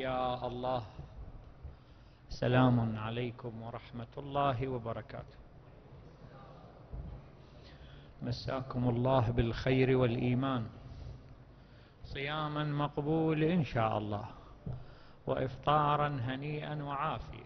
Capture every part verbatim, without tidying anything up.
يا الله. سلام عليكم ورحمة الله وبركاته. مساكم الله بالخير والإيمان، صياما مقبول إن شاء الله، وإفطارا هنيئا وعافية.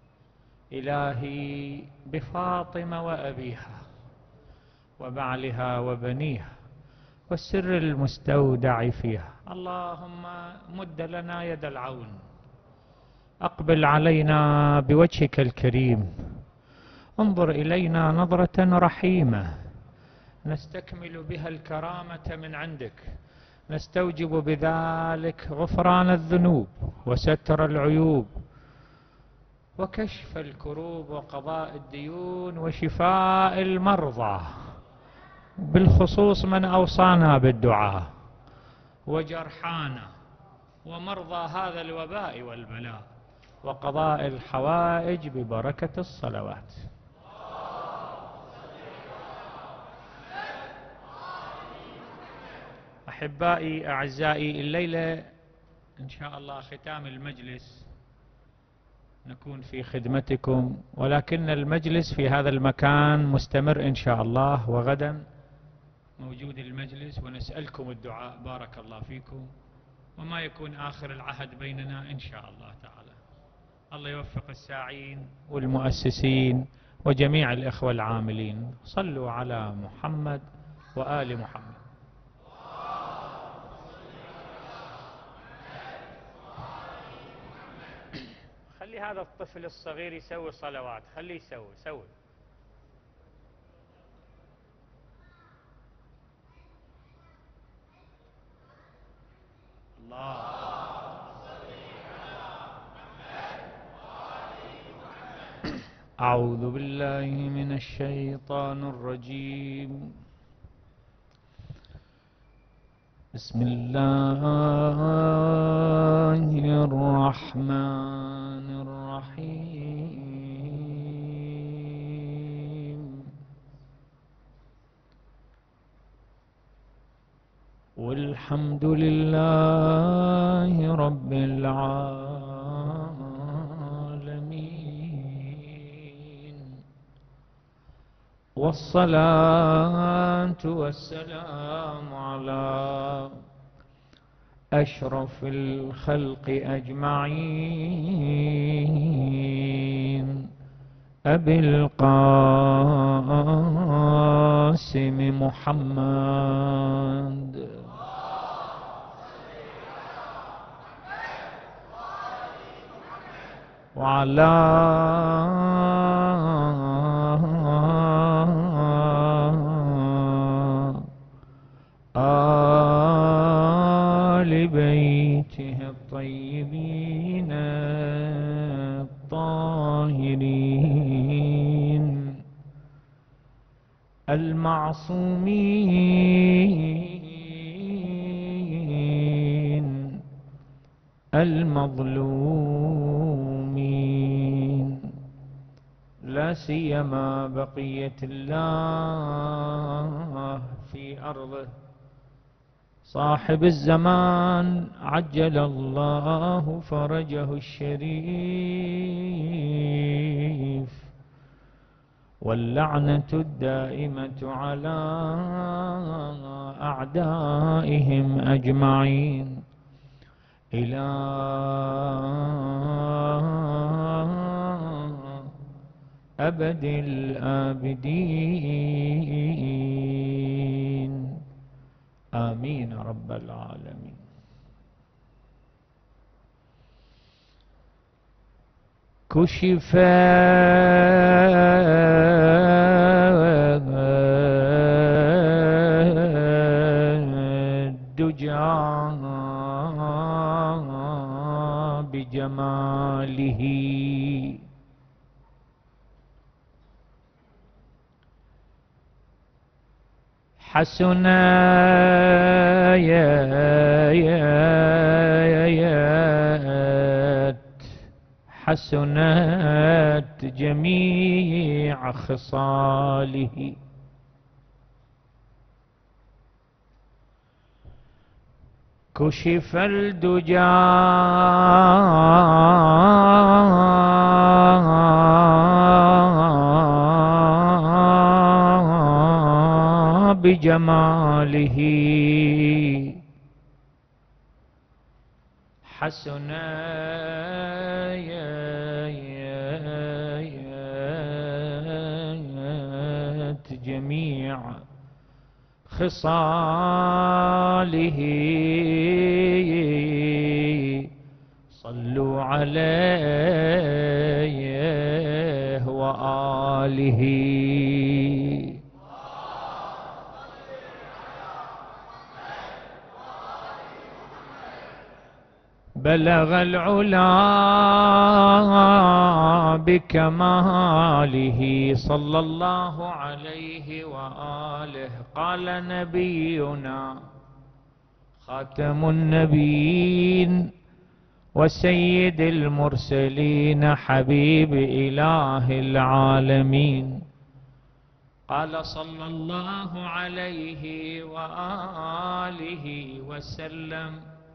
إلهي بفاطمة وأبيها وبعلها وبنيها والسر المستودع فيها، اللهم مد لنا يد العون، أقبل علينا بوجهك الكريم، انظر إلينا نظرة رحيمة نستكمل بها الكرامة من عندك، نستوجب بذلك غفران الذنوب وستر العيوب وكشف الكروب وقضاء الديون وشفاء المرضى، بالخصوص من أوصانا بالدعاء، وجرحانا ومرضى هذا الوباء والبلاء، وقضاء الحوائج ببركة الصلوات. أحبائي أعزائي، الليلة إن شاء الله ختام المجلس، نكون في خدمتكم، ولكن المجلس في هذا المكان مستمر إن شاء الله، وغدا موجود المجلس، ونسألكم الدعاء بارك الله فيكم، وما يكون آخر العهد بيننا إن شاء الله تعالى. الله يوفق الساعين والمؤسسين وجميع الإخوة العاملين. صلوا على محمد وآل محمد. خلي هذا الطفل الصغير يسوي صلوات، خليه يسوي سوي. الله. أعوذ بالله من الشيطان الرجيم. بسم الله الرحمن الرحيم. والحمد لله رب العالمين، والصلاة والسلام على أشرف الخلق أجمعين، أبي القاسم محمد وعلى آل بيته الطيبين الطاهرين المعصومين المظلومين، لا سيما بقية الله في أرضه، صاحب الزمان عجل الله فرجه الشريف، واللعنة الدائمة على أعدائهم أجمعين إلى أبد الآبدين، آمين رب العالمين. كشف الدجى بجماله، حسن حسنت جميع خصاله، كشف الدجى بجماله حسنات جميع خصاله صلوا عليه وآله. بلغ العلا بكماله صلى الله عليه وآله. قال نبينا خاتم النبيين وسيد المرسلين حبيب إله العالمين، قال صلى الله عليه وآله وسلم: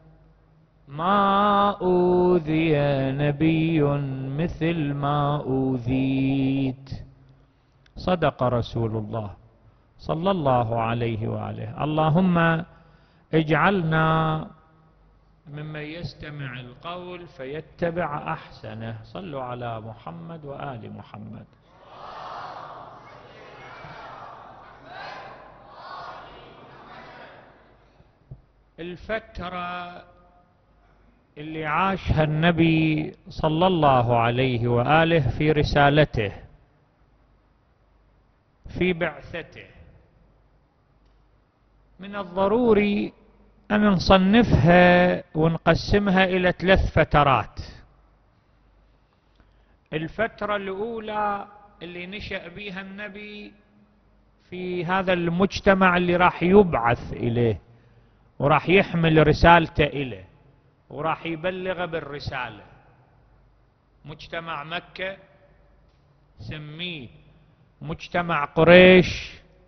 ما أوذي نبي مثل ما أوذيت. صدق رسول الله صلى الله عليه وآله. اللهم اجعلنا ممن يستمع القول فيتبع أحسنه. صلوا على محمد وآل محمد. الفترة اللي عاشها النبي صلى الله عليه وآله في رسالته، في بعثته، من الضروري أن نصنفها ونقسمها إلى ثلاث فترات. الفترة الأولى اللي نشأ بها النبي في هذا المجتمع اللي راح يبعث إليه وراح يحمل رسالته إليه وراح يبلغ بالرسالة. مجتمع مكة سميه مجتمع قريش،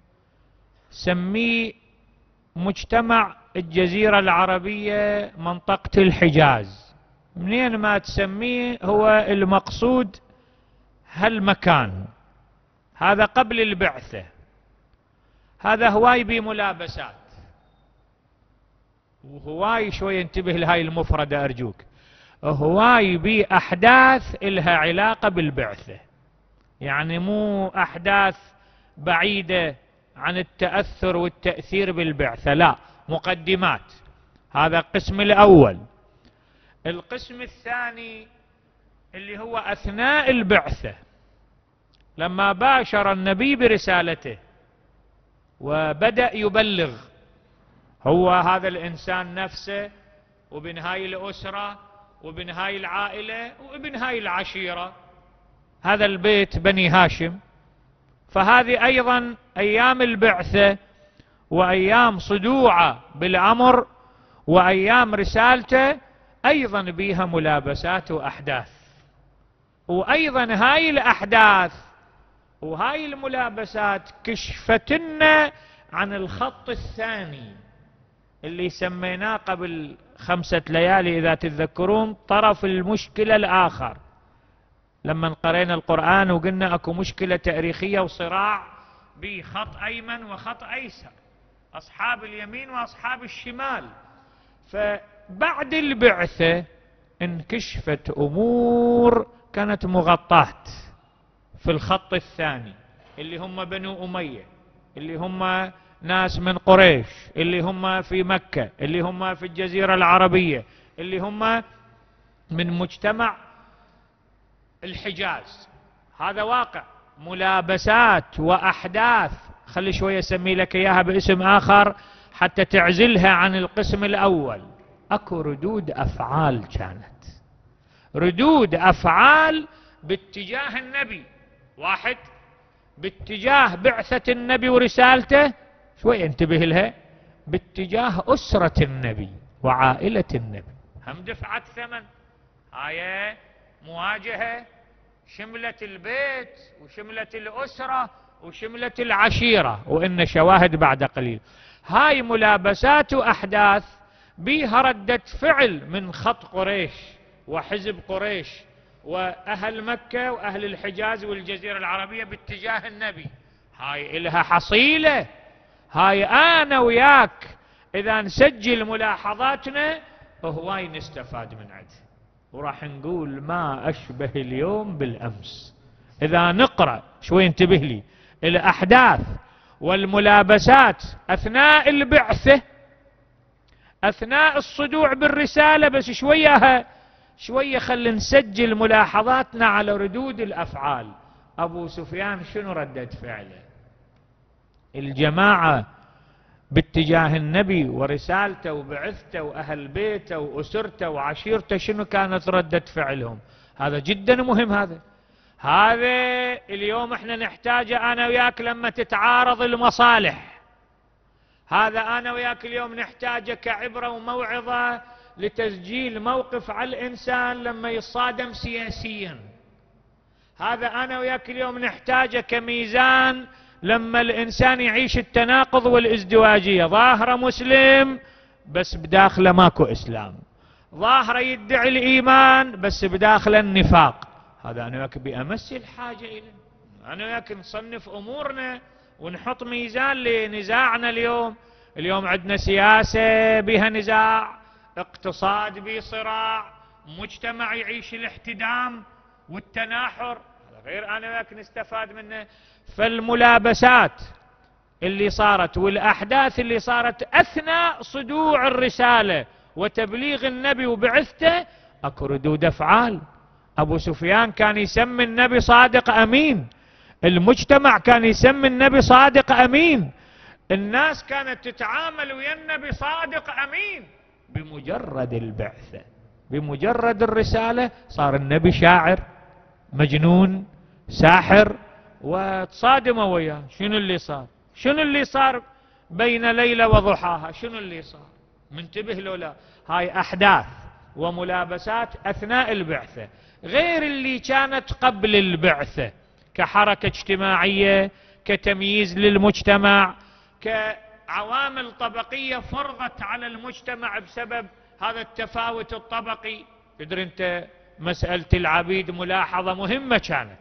سميه مجتمع الجزيرة العربية منطقة الحجاز. منين ما تسميه هو المقصود هالمكان. هذا قبل البعثة. هذا هواي بملابسات، وهواي شوي انتبه لهاي المفردة أرجوك، هواي بأحداث إلها علاقة بالبعثة، يعني مو أحداث بعيدة عن التأثر والتأثير بالبعثة، لا، مقدمات. هذا القسم الأول. القسم الثاني اللي هو أثناء البعثة، لما باشر النبي برسالته وبدأ يبلغ هو هذا الإنسان نفسه، وابن هاي الأسرة، وابن هاي العائلة، وابن هاي العشيرة، هذا البيت بني هاشم. فهذه أيضا أيام البعثة وأيام صدوعه بالأمر وأيام رسالته أيضا بيها ملابسات وأحداث. وأيضا هاي الأحداث وهاي الملابسات كشفتنا عن الخط الثاني اللي سميناه قبل خمسة ليالي إذا تتذكرون، طرف المشكلة الآخر، لما قرينا القرآن وقلنا أكو مشكلة تاريخية وصراع بخط أيمن وخط أيسر، أصحاب اليمين وأصحاب الشمال. فبعد البعثة انكشفت أمور كانت مغطاة في الخط الثاني، اللي هم بنو أمية، اللي هم ناس من قريش، اللي هم في مكة، اللي هم في الجزيرة العربية، اللي هم من مجتمع الحجاز. هذا واقع، ملابسات وأحداث. خلي شوية أسمي لك إياها باسم آخر حتى تعزلها عن القسم الأول. أكو ردود أفعال، كانت ردود أفعال باتجاه النبي. واحد، باتجاه بعثة النبي ورسالته، شوي انتبه لها، باتجاه أسرة النبي وعائلة النبي. هم دفعت ثمن. هاي مواجهة شملت البيت وشملت الأسرة وشملت العشيرة، وإن شواهد بعد قليل. هاي ملابسات وأحداث بيها ردة فعل من خط قريش وحزب قريش وأهل مكة وأهل الحجاز والجزيرة العربية باتجاه النبي. هاي إلها حصيلة. هاي أنا وياك إذا نسجل ملاحظاتنا هواي نستفاد من عده، وراح نقول ما أشبه اليوم بالأمس. إذا نقرأ شوي انتبه لي الأحداث والملابسات أثناء البعثة، أثناء الصدوع بالرسالة، بس شوية شوية خلي نسجل ملاحظاتنا على ردود الأفعال. أبو سفيان شنو ردة فعله؟ الجماعة باتجاه النبي ورسالته وبعثته وأهل بيته وأسرته وعشيرته شنو كانت ردة فعلهم؟ هذا جدا مهم. هذا هذا اليوم احنا نحتاجه أنا وياك لما تتعارض المصالح. هذا أنا وياك اليوم نحتاجه كعبرة وموعظة لتسجيل موقف على الإنسان لما يصادم سياسيا. هذا أنا وياك اليوم نحتاجه كميزان لما الإنسان يعيش التناقض والازدواجية. ظاهرة مسلم بس بداخله ماكو إسلام، ظاهرة يدعي الإيمان بس بداخله النفاق. هذا أنا وياك بأمس الحاجة إليه. أنا وياك نصنف أمورنا ونحط ميزان لنزاعنا اليوم. اليوم عندنا سياسة بها نزاع، اقتصاد به صراع، مجتمع يعيش الاحتدام والتناحر. هذا غير أنا وياك نستفاد منه. فالملابسات اللي صارت والأحداث اللي صارت أثناء صدوع الرسالة وتبليغ النبي وبعثته أكو ردود أفعال. أبو سفيان كان يسمي النبي صادق أمين، المجتمع كان يسمي النبي صادق أمين، الناس كانت تتعامل ويا النبي صادق أمين. بمجرد البعثة، بمجرد الرسالة، صار النبي شاعر مجنون ساحر وتصادموا وياه. شنو اللي صار؟ شنو اللي صار بين ليلة وضحاها؟ شنو اللي صار؟ منتبه لو لا؟ هاي أحداث وملابسات أثناء البعثة، غير اللي كانت قبل البعثة كحركة اجتماعية، كتمييز للمجتمع، كعوامل طبقية فرضت على المجتمع بسبب هذا التفاوت الطبقي. تدري انت مسألة العبيد ملاحظة مهمة كانت،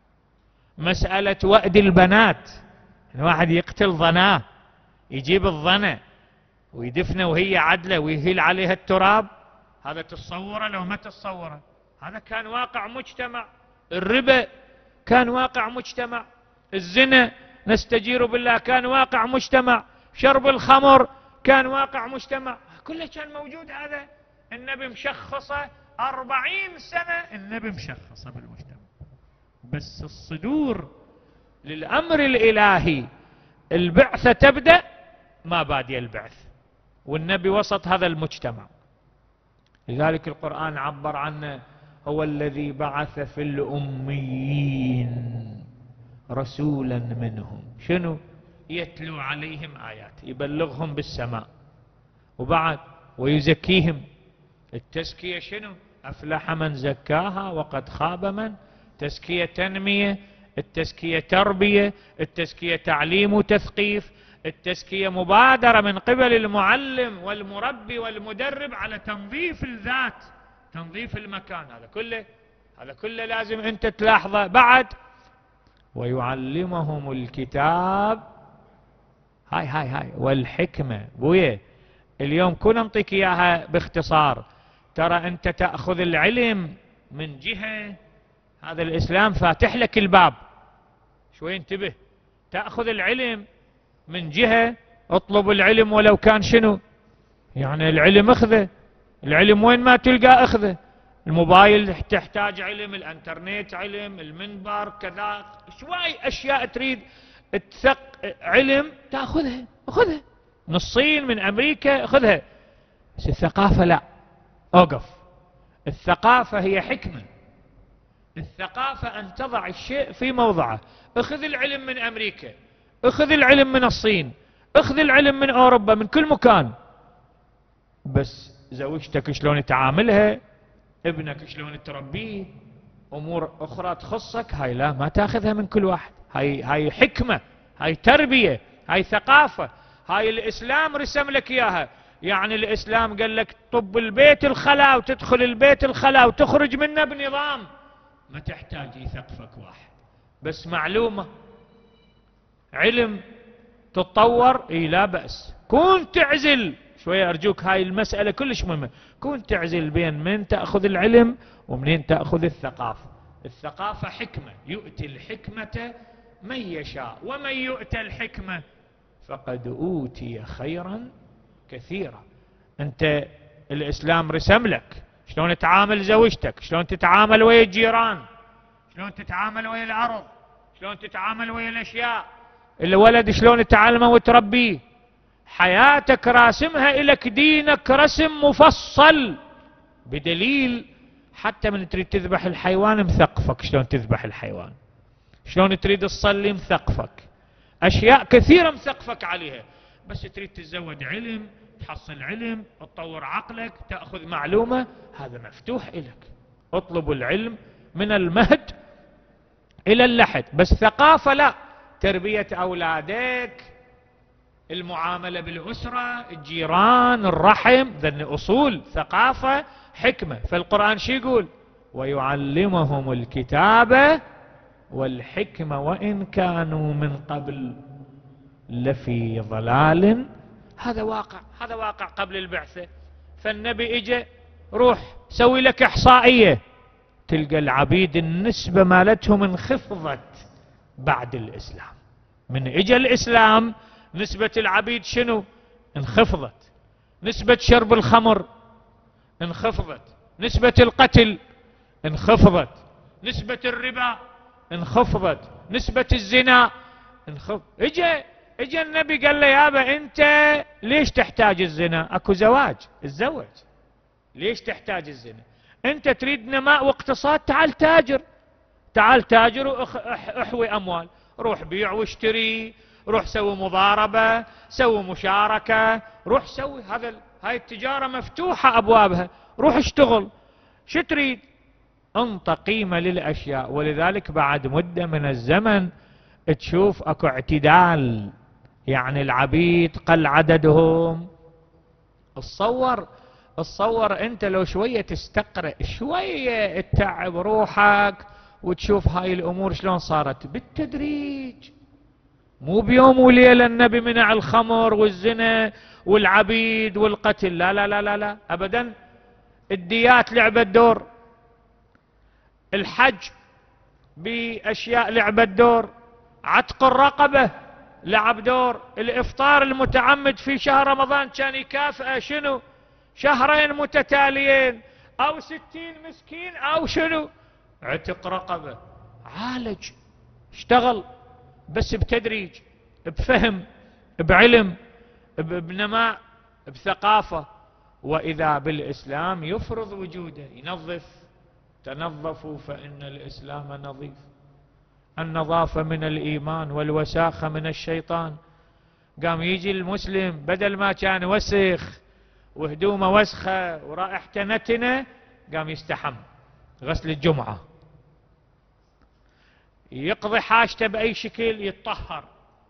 مسألة وأد البنات. الواحد يقتل ظناه، يجيب الظنة ويدفنه وهي عدلة ويهيل عليها التراب. هذا تتصوره لو ما تتصوره؟ هذا كان واقع مجتمع. الربا كان واقع مجتمع. الزنا نستجير بالله كان واقع مجتمع. شرب الخمر كان واقع مجتمع. كله كان موجود. هذا النبي مشخصه أربعين سنة، النبي مشخصه بالمجتمع. بس الصدور للأمر الإلهي، البعثة تبدأ ما بادية البعث، والنبي وسط هذا المجتمع. لذلك القرآن عبر عنه هو الذي بعث في الأميين رسولا منهم. شنو؟ يتلو عليهم آيات، يبلغهم بالسماء، وبعد ويزكيهم. التزكية شنو؟ أفلح من زكاها وقد خاب من. تزكية تنمية، التزكية تربية، التزكية تعليم وتثقيف، التزكية مبادرة من قبل المعلم والمربي والمدرب على تنظيف الذات، تنظيف المكان. هذا كله هذا كله لازم انت تلاحظه. بعد ويعلمهم الكتاب، هاي هاي هاي والحكمة. بويه اليوم كنا نعطيك اياها باختصار. ترى انت تأخذ العلم من جهة، هذا الإسلام فاتح لك الباب. شوي انتبه، تأخذ العلم من جهة، اطلب العلم ولو كان شنو يعني العلم اخذه. العلم وين ما تلقى اخذه. الموبايل تحتاج علم، الانترنت علم، المنبر كذا، شوي اشياء تريد تثق علم تاخذها، اخذها. من الصين، من امريكا، اخذها. بس الثقافة لا، اوقف. الثقافة هي حكمة. الثقافة ان تضع الشيء في موضعه. اخذ العلم من امريكا، اخذ العلم من الصين، اخذ العلم من اوروبا، من كل مكان. بس زوجتك شلون تعاملها، ابنك شلون تربيه، امور اخرى تخصك، هاي لا ما تاخذها من كل واحد. هاي هاي حكمة، هاي تربية، هاي ثقافة، هاي الاسلام رسم لك اياها. يعني الإسلام قال لك طب البيت الخلا وتدخل البيت الخلا وتخرج منه بنظام، ما تحتاج يثقفك واحد، بس معلومة علم تتطور، اي لا بأس. كون تعزل شوية أرجوك، هاي المسألة كلش مهمة، كون تعزل بين من تأخذ العلم ومنين تأخذ الثقافة. الثقافة حكمة، يؤتي الحكمة من يشاء، ومن يؤتى الحكمة فقد أوتي خيرا كثيرا. أنت الإسلام رسم لك شلون تتعامل زوجتك، شلون تتعامل ويا الجيران، شلون تتعامل ويا الأرض، شلون تتعامل ويا الأشياء، الولد شلون تعلمه وتربيه، حياتك راسمها إلك دينك رسم مفصل، بدليل حتى من تريد تذبح الحيوان مثقفك شلون تذبح الحيوان، شلون تريد تصلي مثقفك، أشياء كثيرة مثقفك عليها. بس تريد تتزود علم، تحصل علم، تطور عقلك، تأخذ معلومة، هذا مفتوح إلك. اطلب العلم من المهد إلى اللحد. بس ثقافة لا، تربية أولادك، المعاملة بالأسرة، الجيران، الرحم، ذن أصول ثقافة حكمة. فالقرآن شو يقول؟ ويعلمهم الكتاب والحكمة وإن كانوا من قبل لفي ضلال. هذا واقع، هذا واقع قبل البعثة. فالنبي اجى روح سوي لك إحصائية، تلقى العبيد النسبة مالتهم انخفضت بعد الإسلام. من اجى الإسلام نسبة العبيد شنو؟ انخفضت. نسبة شرب الخمر انخفضت، نسبة القتل انخفضت، نسبة الربا انخفضت، نسبة الزنا انخفضت. اجى اجى النبي قال له يابا انت ليش تحتاج الزنا؟ اكو زواج، الزوج. ليش تحتاج الزنا؟ انت تريد نماء واقتصاد، تعال تاجر، تعال تاجر واحوي اموال، روح بيع واشتري، روح سوي مضاربة، سوي مشاركة، روح سوي هذا. هاي التجارة مفتوحة ابوابها، روح اشتغل. شو تريد؟ انط قيمة للاشياء. ولذلك بعد مدة من الزمن تشوف اكو اعتدال، يعني العبيد قل عددهم. اتصور اتصور انت لو شوية تستقرأ، شوية تتعب روحك وتشوف هاي الامور شلون صارت بالتدريج، مو بيوم وليلة النبي منع الخمر والزنا والعبيد والقتل، لا لا لا لا لا ابدا. الديات لعبت دور، الحج باشياء لعبت دور، عتق الرقبة لعب دور، الافطار المتعمد في شهر رمضان كان يكافئه شنو؟ شهرين متتاليين، او ستين مسكين، او شنو؟ عتق رقبة. عالج، اشتغل، بس بتدريج، بفهم، بعلم، بنماء، بثقافة. واذا بالاسلام يفرض وجوده، ينظف. تنظفوا فان الاسلام نظيف. النظافة من الإيمان والوساخة من الشيطان. قام يجي المسلم بدل ما كان وسخ وهدومه وسخة ورائحته نتنة، قام يستحم غسل الجمعة، يقضي حاجته بأي شكل، يتطهر.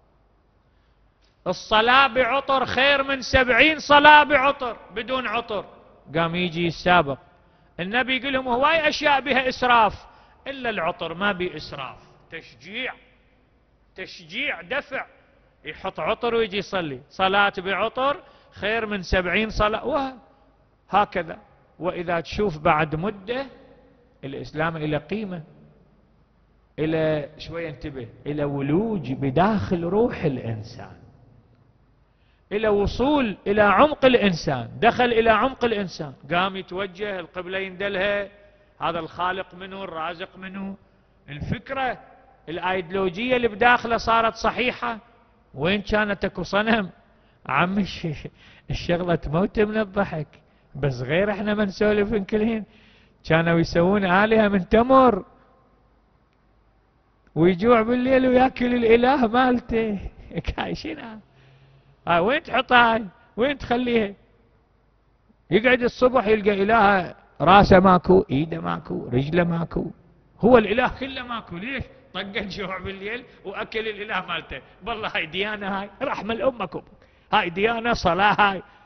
الصلاة بعطر خير من سبعين صلاة بعطر بدون عطر. قام يجي السابق النبي يقول لهم هواي أشياء بها إسراف، إلا العطر ما بي إسراف، تشجيع، تشجيع، دفع. يحط عطر ويجي يصلي، صلاة بعطر خير من سبعين صلاة، وهكذا. وإذا تشوف بعد مدة الإسلام إلى قيمة، إلى شوية انتبه، إلى ولوج بداخل روح الإنسان، إلى وصول إلى عمق الإنسان، دخل إلى عمق الإنسان، قام يتوجه القبلة يندلها، هذا الخالق منه، الرازق منه. الفكرة الايديولوجية اللي بداخله صارت صحيحة. وين كانت اكو صنم؟ عم الشغلة تموت من الضحك، بس غير احنا ما نسولف كلهن. كانوا يسوون آلهة من تمر ويجوع بالليل وياكل الاله مالته. كايشينها هاي وين تحطها؟ هاي وين تخليها؟ يقعد الصبح يلقى اله راسه ماكو، ايده ماكو، رجله ماكو، هو الاله كله ماكو. ليش؟ طقت جوع بالليل واكل الاله مالته. والله هاي ديانه، هاي رحمه لامكم، هاي ديانه، صلاه، هاي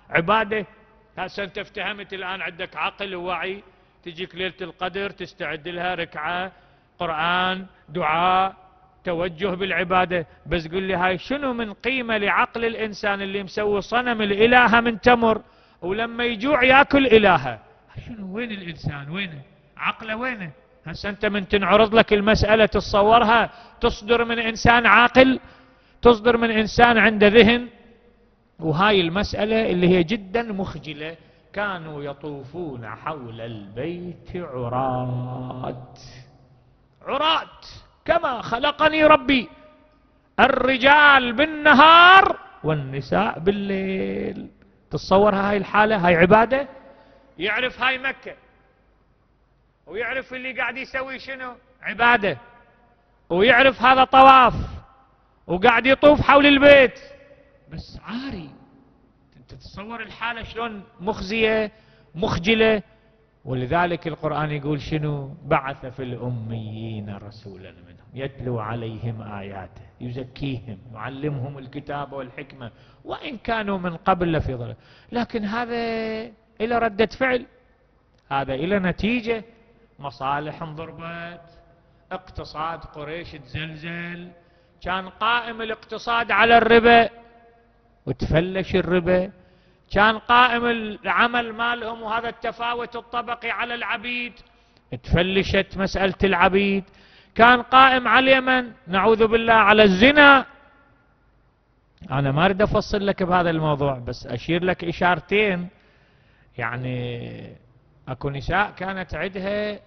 عبادة. هسه انت افتهمت الآن، عندك عقل ووعي، تجيك ليلة القدر تستعد لها ركعة قرآن دعاء توجه بالعبادة. بس قل لي هاي شنو من قيمة لعقل الإنسان اللي مسوي صنم الإلهة من تمر، ولما يجوع ياكل إلهة؟ شنو وين الإنسان؟ وينه عقله؟ وينه؟ هسه انت من تنعرض لك المسألة تتصورها تصدر من إنسان عاقل، تصدر من إنسان عنده ذهن. وهاي المسألة اللي هي جدا مخجلة. كانوا يطوفون حول البيت عراة عراة كما خلقني ربي، الرجال بالنهار والنساء بالليل. تتصور هاي الحالة؟ هاي عبادة؟ يعرف هاي مكة ويعرف اللي قاعد يسوي شنو عبادة، ويعرف هذا طواف وقاعد يطوف حول البيت، بس عاري. تتصور الحالة شلون مخزية مخجلة. ولذلك القرآن يقول شنو؟ بعث في الأميين رسولا منهم يتلو عليهم آياته يزكيهم يعلمهم الكتاب والحكمة وإن كانوا من قبل لفي ضلال. لكن هذا إلى ردة فعل، هذا إلى نتيجة. مصالح انضربت، اقتصاد قريش تزلزل، كان قائم الاقتصاد على الربا وتفلش الربا، كان قائم العمل مالهم وهذا التفاوت الطبقي على العبيد، تفلشت مسألة العبيد. كان قائم على اليمن نعوذ بالله على الزنا. أنا ما أريد أفصل لك بهذا الموضوع، بس أشير لك إشارتين. يعني أكو نساء كانت عندها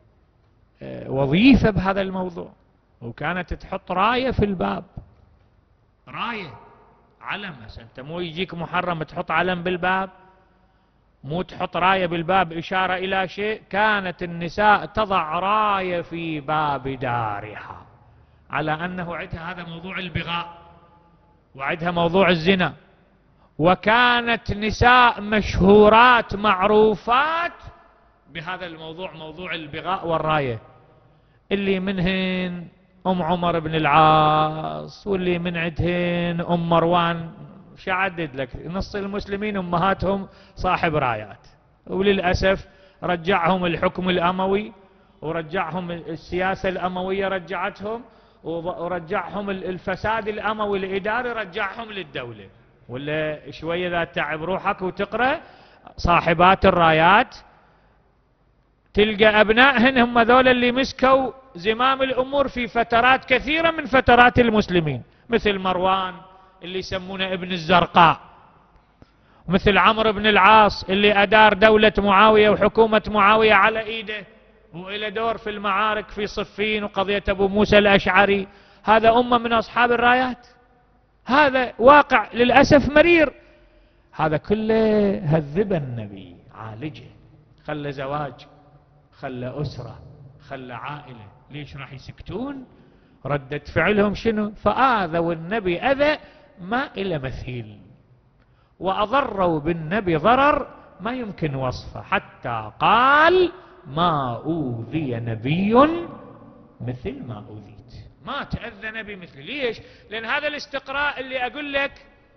وظيفة بهذا الموضوع، وكانت تحط راية في الباب، راية علم. هسه انت مو يجيك محرم تحط علم بالباب، مو تحط راية بالباب إشارة إلى شيء. كانت النساء تضع راية في باب دارها على أنه عندها هذا موضوع البغاء وعندها موضوع الزنا. وكانت نساء مشهورات معروفات بهذا الموضوع، موضوع البغاء والراية. اللي منهن أم عمر بن العاص، واللي من عندهن أم مروان. شعدد لك نص المسلمين أمهاتهم صاحب رايات، وللأسف رجعهم الحكم الأموي ورجعهم السياسة الأموية رجعتهم، ورجعهم الفساد الأموي الإداري رجعهم للدولة. ولا شوية إذا تعب روحك وتقرأ صاحبات الرايات تلقى أبنائهن هم ذول اللي مسكوا زمام الأمور في فترات كثيرة من فترات المسلمين، مثل مروان اللي يسمونه ابن الزرقاء، مثل عمرو بن العاص اللي أدار دولة معاوية وحكومة معاوية على إيده وإلى دور في المعارك في صفين وقضية أبو موسى الأشعري. هذا أمة من أصحاب الرايات. هذا واقع للأسف مرير. هذا كله هذب النبي، عالجه، خلى زواج، خلى أسرة، خلى عائلة. ليش راح يسكتون؟ ردة فعلهم شنو؟ فآذوا النبي أذى ما إلى مثيل، وأضروا بالنبي ضرر ما يمكن وصفه، حتى قال ما أوذي نبي مثل ما أوذيت. ما تأذى نبي مثل. ليش؟ لأن هذا الاستقراء اللي أقول لك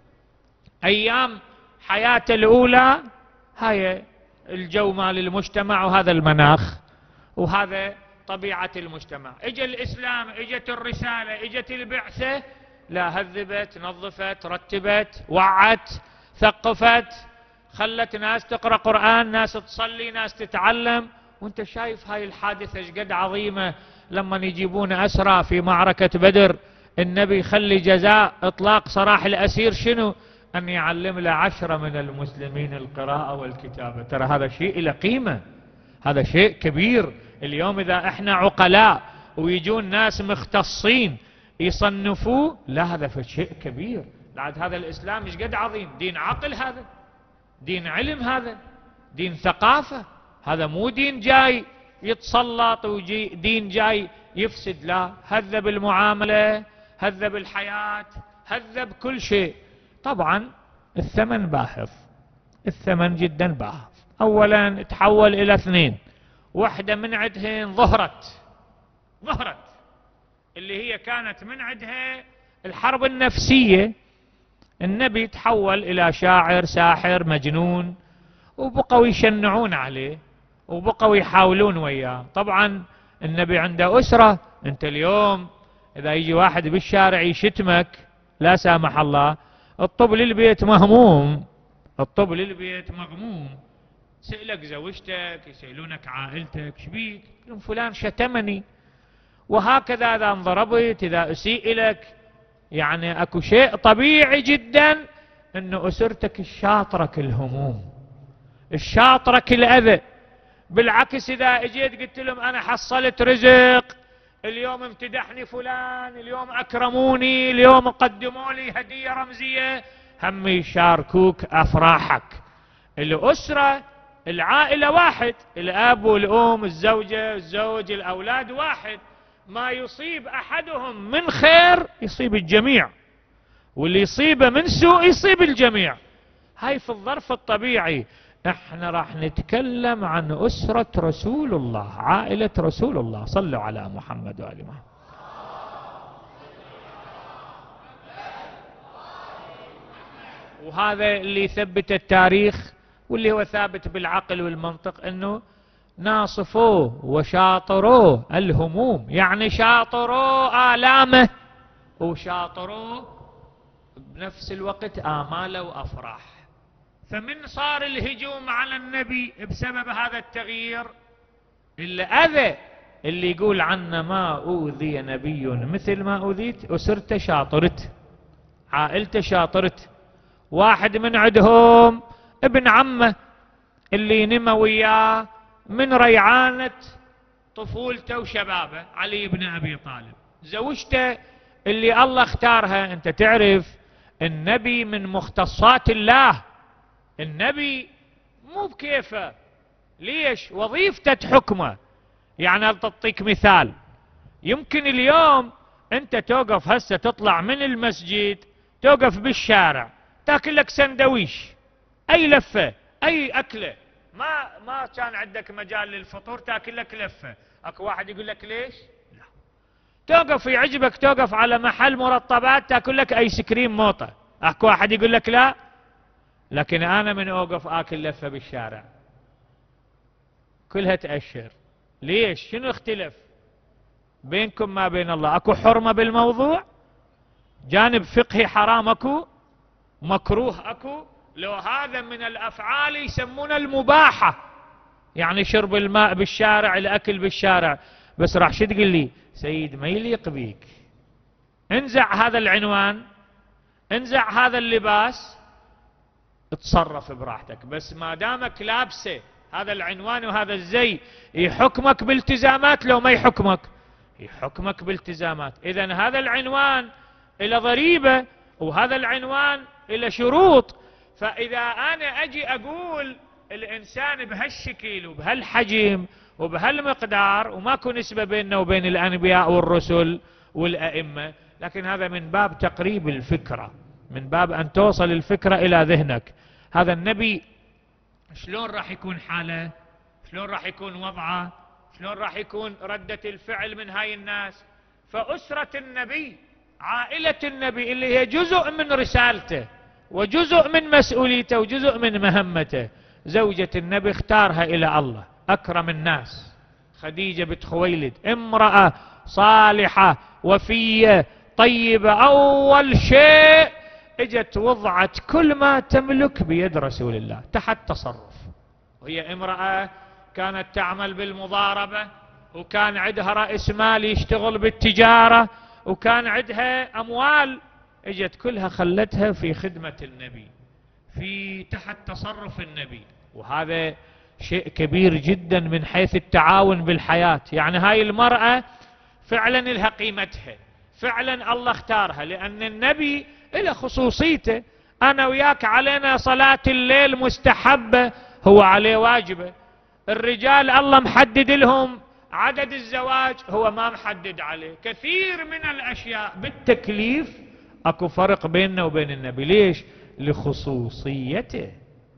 أيام حياته الأولى، هاي الجو مال المجتمع وهذا المناخ وهذا طبيعة المجتمع. اجى الإسلام، اجت الرسالة، اجت البعثة، لا هذبت، نظفت، رتبت، وعت، ثقفت، خلت ناس تقرأ قرآن، ناس تصلي، ناس تتعلم. وانت شايف هاي الحادثة ايش قد عظيمة. لما يجيبون أسرى في معركة بدر، النبي يخلي جزاء إطلاق سراح الأسير شنو؟ أن يعلم له عشرة من المسلمين القراءة والكتابة. ترى هذا شيء له قيمة، هذا شيء كبير. اليوم إذا احنا عقلاء ويجون ناس مختصين يصنفوه، لا هذا في شيء كبير. بعد هذا الإسلام ايش قد عظيم، دين عقل، هذا دين علم، هذا دين ثقافة، هذا مو دين جاي يتسلط وجي دين جاي يفسد. لا، هذب المعاملة، هذب الحياة، هذب كل شيء. طبعا الثمن باهظ، الثمن جدا باهظ. اولا تحول الى اثنين، واحدة من عندهن ظهرت ظهرت اللي هي كانت من عندها الحرب النفسية النبي تحول إلى شاعر ساحر مجنون، وبقوا يشنعون عليه وبقوا يحاولون وياه. طبعا النبي عنده أسرة. أنت اليوم إذا يجي واحد بالشارع يشتمك لا سامح الله، الطب للبيت مهموم، الطب للبيت مغموم. سألك زوجتك، يسألونك عائلتك، شبيك؟ فلان شتمني. وهكذا إذا انضربت، إذا أسيء لك، يعني أكو شيء طبيعي جدا أن أسرتك الشاطرك الهموم، الشاطرك الأذى. بالعكس إذا اجيت قلت لهم أنا حصلت رزق، اليوم امتدحني فلان، اليوم أكرموني، اليوم قدموا لي هدية رمزية، هم يشاركوك أفراحك. الأسرة العائلة واحد، الأب والأم، الزوجة الزوج، الأولاد واحد. ما يصيب أحدهم من خير يصيب الجميع، واللي يصيبه من سوء يصيب الجميع. هاي في الظرف الطبيعي. احنا راح نتكلم عن أسرة رسول الله، عائلة رسول الله. صلوا على محمد وآل محمد. وهذا اللي يثبت التاريخ، واللي هو ثابت بالعقل والمنطق، انه ناصفوه وشاطروه الهموم، يعني شاطروه آلامه وشاطروه بنفس الوقت آماله وأفراح. فمن صار الهجوم على النبي بسبب هذا التغيير، اللي أذى، اللي يقول عنا ما أوذي نبي مثل ما أوذيت، أسرته شاطرت، عائلته شاطرت. واحد من عندهم ابن عمه اللي نمى وياه من ريعانة طفولته وشبابه، علي بن أبي طالب. زوجته اللي الله اختارها. أنت تعرف النبي من مختصات الله، النبي مو بكيفه. ليش؟ وظيفته تحكمه. يعني تعطيك مثال، يمكن اليوم أنت توقف هسه، تطلع من المسجد توقف بالشارع تاكل لك سندويش، أي لفة، أي أكلة، ما ما كان عندك مجال للفطور، تاكل لك لفة. اكو واحد يقول لك ليش؟ لا. توقف يعجبك توقف على محل مرطبات تاكل لك ايس كريم موطة، اكو واحد يقول لك لا. لكن انا من اوقف اكل لفة بالشارع كلها تأشر. ليش؟ شنو اختلف بينكم ما بين الله؟ اكو حرمة بالموضوع؟ جانب فقهي حرام اكو؟ مكروه اكو؟ لو هذا من الافعال يسمونه المباحة، يعني شرب الماء بالشارع، الاكل بالشارع. بس راح شو تقول لي؟ سيد ما يليق بيك، انزع هذا العنوان، انزع هذا اللباس، اتصرف براحتك. بس ما دامك لابسه هذا العنوان وهذا الزي، يحكمك بالتزامات لو ما يحكمك؟ يحكمك بالتزامات. اذا هذا العنوان الى ضريبة، وهذا العنوان الى شروط. فاذا انا اجي اقول الانسان بهالشكل وبهالحجم وبهالمقدار وماكو نسبة بيننا وبين الانبياء والرسل والائمة، لكن هذا من باب تقريب الفكرة، من باب ان توصل الفكرة الى ذهنك. هذا النبي شلون راح يكون حاله؟ شلون راح يكون وضعه؟ شلون راح يكون ردة الفعل من هاي الناس؟ فأسرة النبي، عائلة النبي اللي هي جزء من رسالته وجزء من مسؤوليته وجزء من مهمته، زوجة النبي اختارها إلى الله، أكرم الناس، خديجة بنت خويلد، امرأة صالحة وفية طيبة. أول شيء اجت وضعت كل ما تملك بيد رسول الله تحت تصرف. وهي امرأة كانت تعمل بالمضاربة، وكان عندها رأس مال يشتغل بالتجارة، وكان عندها أموال، اجت كلها خلتها في خدمة النبي، في تحت تصرف النبي. وهذا شيء كبير جدا من حيث التعاون بالحياة. يعني هاي المرأة فعلا لها قيمتها، فعلا الله اختارها، لأن النبي له خصوصيته. أنا وياك علينا صلاة الليل مستحبة، هو عليه واجبة. الرجال الله محدد لهم عدد الزواج، هو ما محدد عليه. كثير من الأشياء بالتكليف أكو فرق بيننا وبين النبي. ليش؟ لخصوصيته،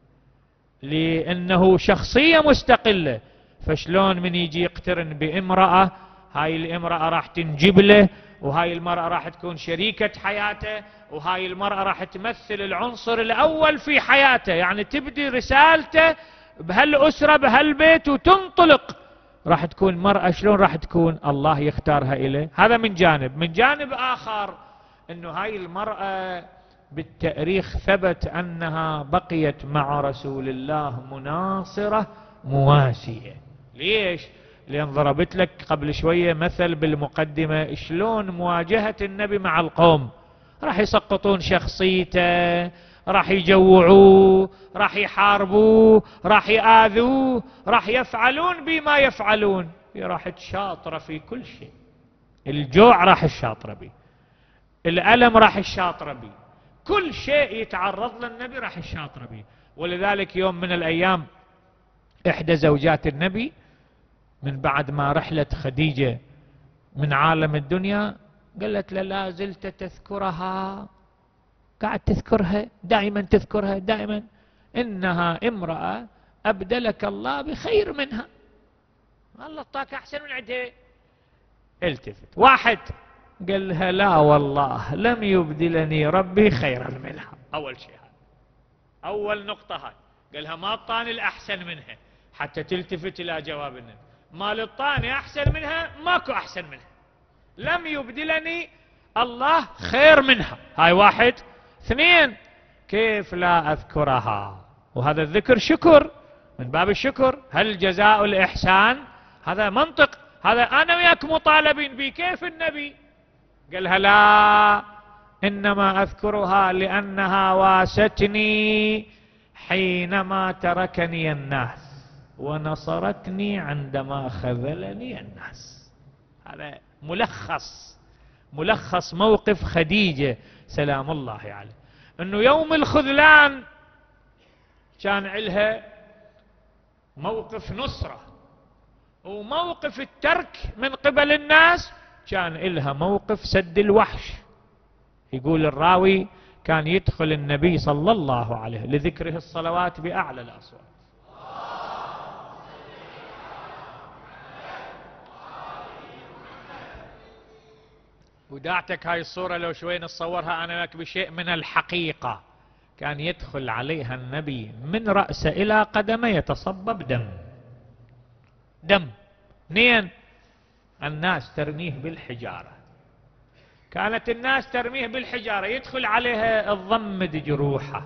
لأنه شخصية مستقلة. فشلون من يجي يقترن بامرأة، هاي الامرأة راح تنجب له وهاي المرأة راح تكون شريكة حياته، وهاي المرأة راح تمثل العنصر الأول في حياته، يعني تبدي رسالته بهالأسرة بهالبيت وتنطلق. راح تكون مرأة شلون راح تكون؟ الله يختارها إليه. هذا من جانب. من جانب آخر أنه هاي المرأة بالتاريخ ثبت أنها بقيت مع رسول الله مناصرة مواسية. ليش؟ لأن ضربت لك قبل شوية مثل بالمقدمة شلون مواجهة النبي مع القوم. راح يسقطون شخصيته، راح يجوعوه، راح يحاربوه، راح يآذوه، راح يفعلون بما يفعلون. راح تشاطره في كل شيء. الجوع راح الشاطره به، الألم راح الشاطره به، كل شيء يتعرض للنبي راح الشاطره به. ولذلك يوم من الأيام إحدى زوجات النبي من بعد ما رحلت خديجة من عالم الدنيا قالت له لا زلت تذكرها، قاعد تذكرها دائما، تذكرها دائما، إنها امرأة أبدلك الله بخير منها، الله اعطاك أحسن من عندها. التفت واحد قال لها لا والله لم يبدلني ربي خيرا منها. أول شيء هذا، أول نقطة هاي، قال لها ما اعطاني الأحسن منها حتى تلتفت إلى جواب النبي. ما اعطاني أحسن منها، ماكو أحسن منها، لم يبدلني الله خير منها. هاي واحد. اثنين، كيف لا أذكرها؟ وهذا الذكر شكر، من باب الشكر. هل جزاء الإحسان؟ هذا منطق، هذا أنا وياك مطالبين به. كيف النبي قالها لا، إنما أذكرها لأنها واستني حينما تركني الناس ونصرتني عندما خذلني الناس. هذا ملخص ملخص موقف خديجة سلام الله عليه، انه يوم الخذلان كان علها موقف نصرة، وموقف الترك من قبل الناس كان إلها موقف سد الوحش. يقول الراوي كان يدخل النبي صلى الله عليه لذكره الصلوات بأعلى الأصوات. وداعتك هاي الصورة لو شوي نتصورها أنا وياك بشيء من الحقيقة. كان يدخل عليها النبي من رأسه إلى قدمه يتصبب دم دم. اثنين، الناس ترميه بالحجارة، كانت الناس ترميه بالحجارة، يدخل عليها تضمد جروحه،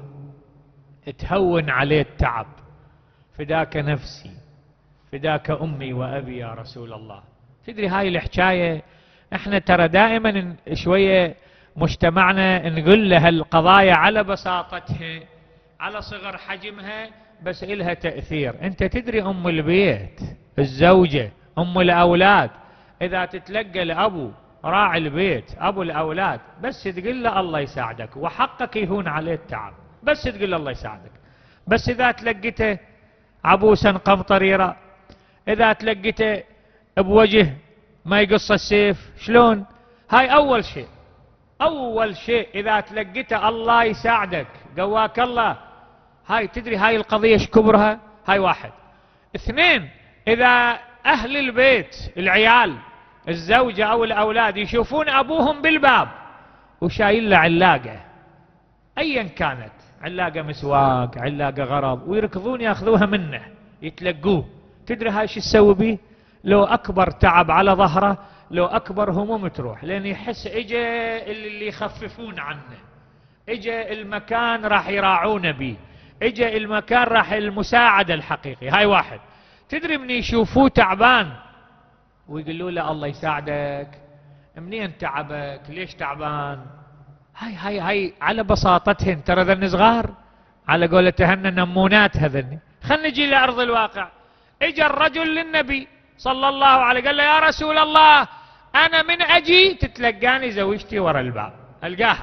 تهون عليه التعب. فداك نفسي فداك أمي وأبي يا رسول الله. تدري هاي الحكاية احنا ترى دائما شوية مجتمعنا نقول له القضايا على بساطتها، على صغر حجمها، بس إلها تأثير. انت تدري أم البيت، الزوجة، أم الأولاد، إذا تتلقى الأبو راعي البيت، أبو الأولاد، بس تقول له الله يساعدك وحقك يهون عليه التعب، بس تقول له الله يساعدك. بس إذا تلقيته عبوسا قمطريرا، إذا تلقيته بوجه ما يقص السيف، شلون؟ هاي أول شيء. أول شيء إذا تلقيته الله يساعدك قواك الله. هاي تدري هاي القضية ايش كبرها؟ هاي واحد. اثنين، إذا أهل البيت العيال الزوجة أو الأولاد يشوفون أبوهم بالباب وشايل له علاقة أيا كانت، علاقة مسواق، علاقة غرض، ويركضون ياخذوها منه يتلقوه، تدري هاي شو تسوي بيه؟ لو أكبر تعب على ظهره، لو أكبر هموم تروح، لأن يحس إجا اللي يخففون عنه، إجا المكان راح يراعون به، إجا المكان راح المساعدة الحقيقي. هاي واحد. تدري من يشوفوه تعبان ويقولوا له الله يساعدك، منين تعبك؟ ليش تعبان؟ هاي هاي هاي على بساطتهن، ترى ذن صغار، على قولتهن نمونات هذن. خلينا نجي لأرض الواقع. اجى الرجل للنبي صلى الله عليه قال له يا رسول الله أنا من أجي تتلقاني زوجتي ورا الباب، ألقاها.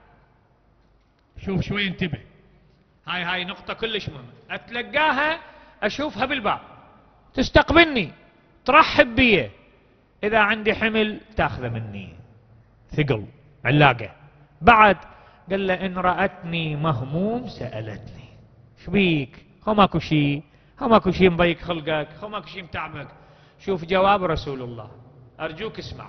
شوف شوي انتبه، هاي هاي نقطة كلش مهمة. أتلقاها أشوفها بالباب، تستقبلني، ترحب بي، إذا عندي حمل تأخذه مني، ثقل، علاقة. بعد قال له إن رأتني مهموم سألتني. شبيك؟ هو ماكو شي، هو ماكو شي مضيق خلقك، هو ماكو شي متعبك. شوف جواب رسول الله، أرجوك اسمع.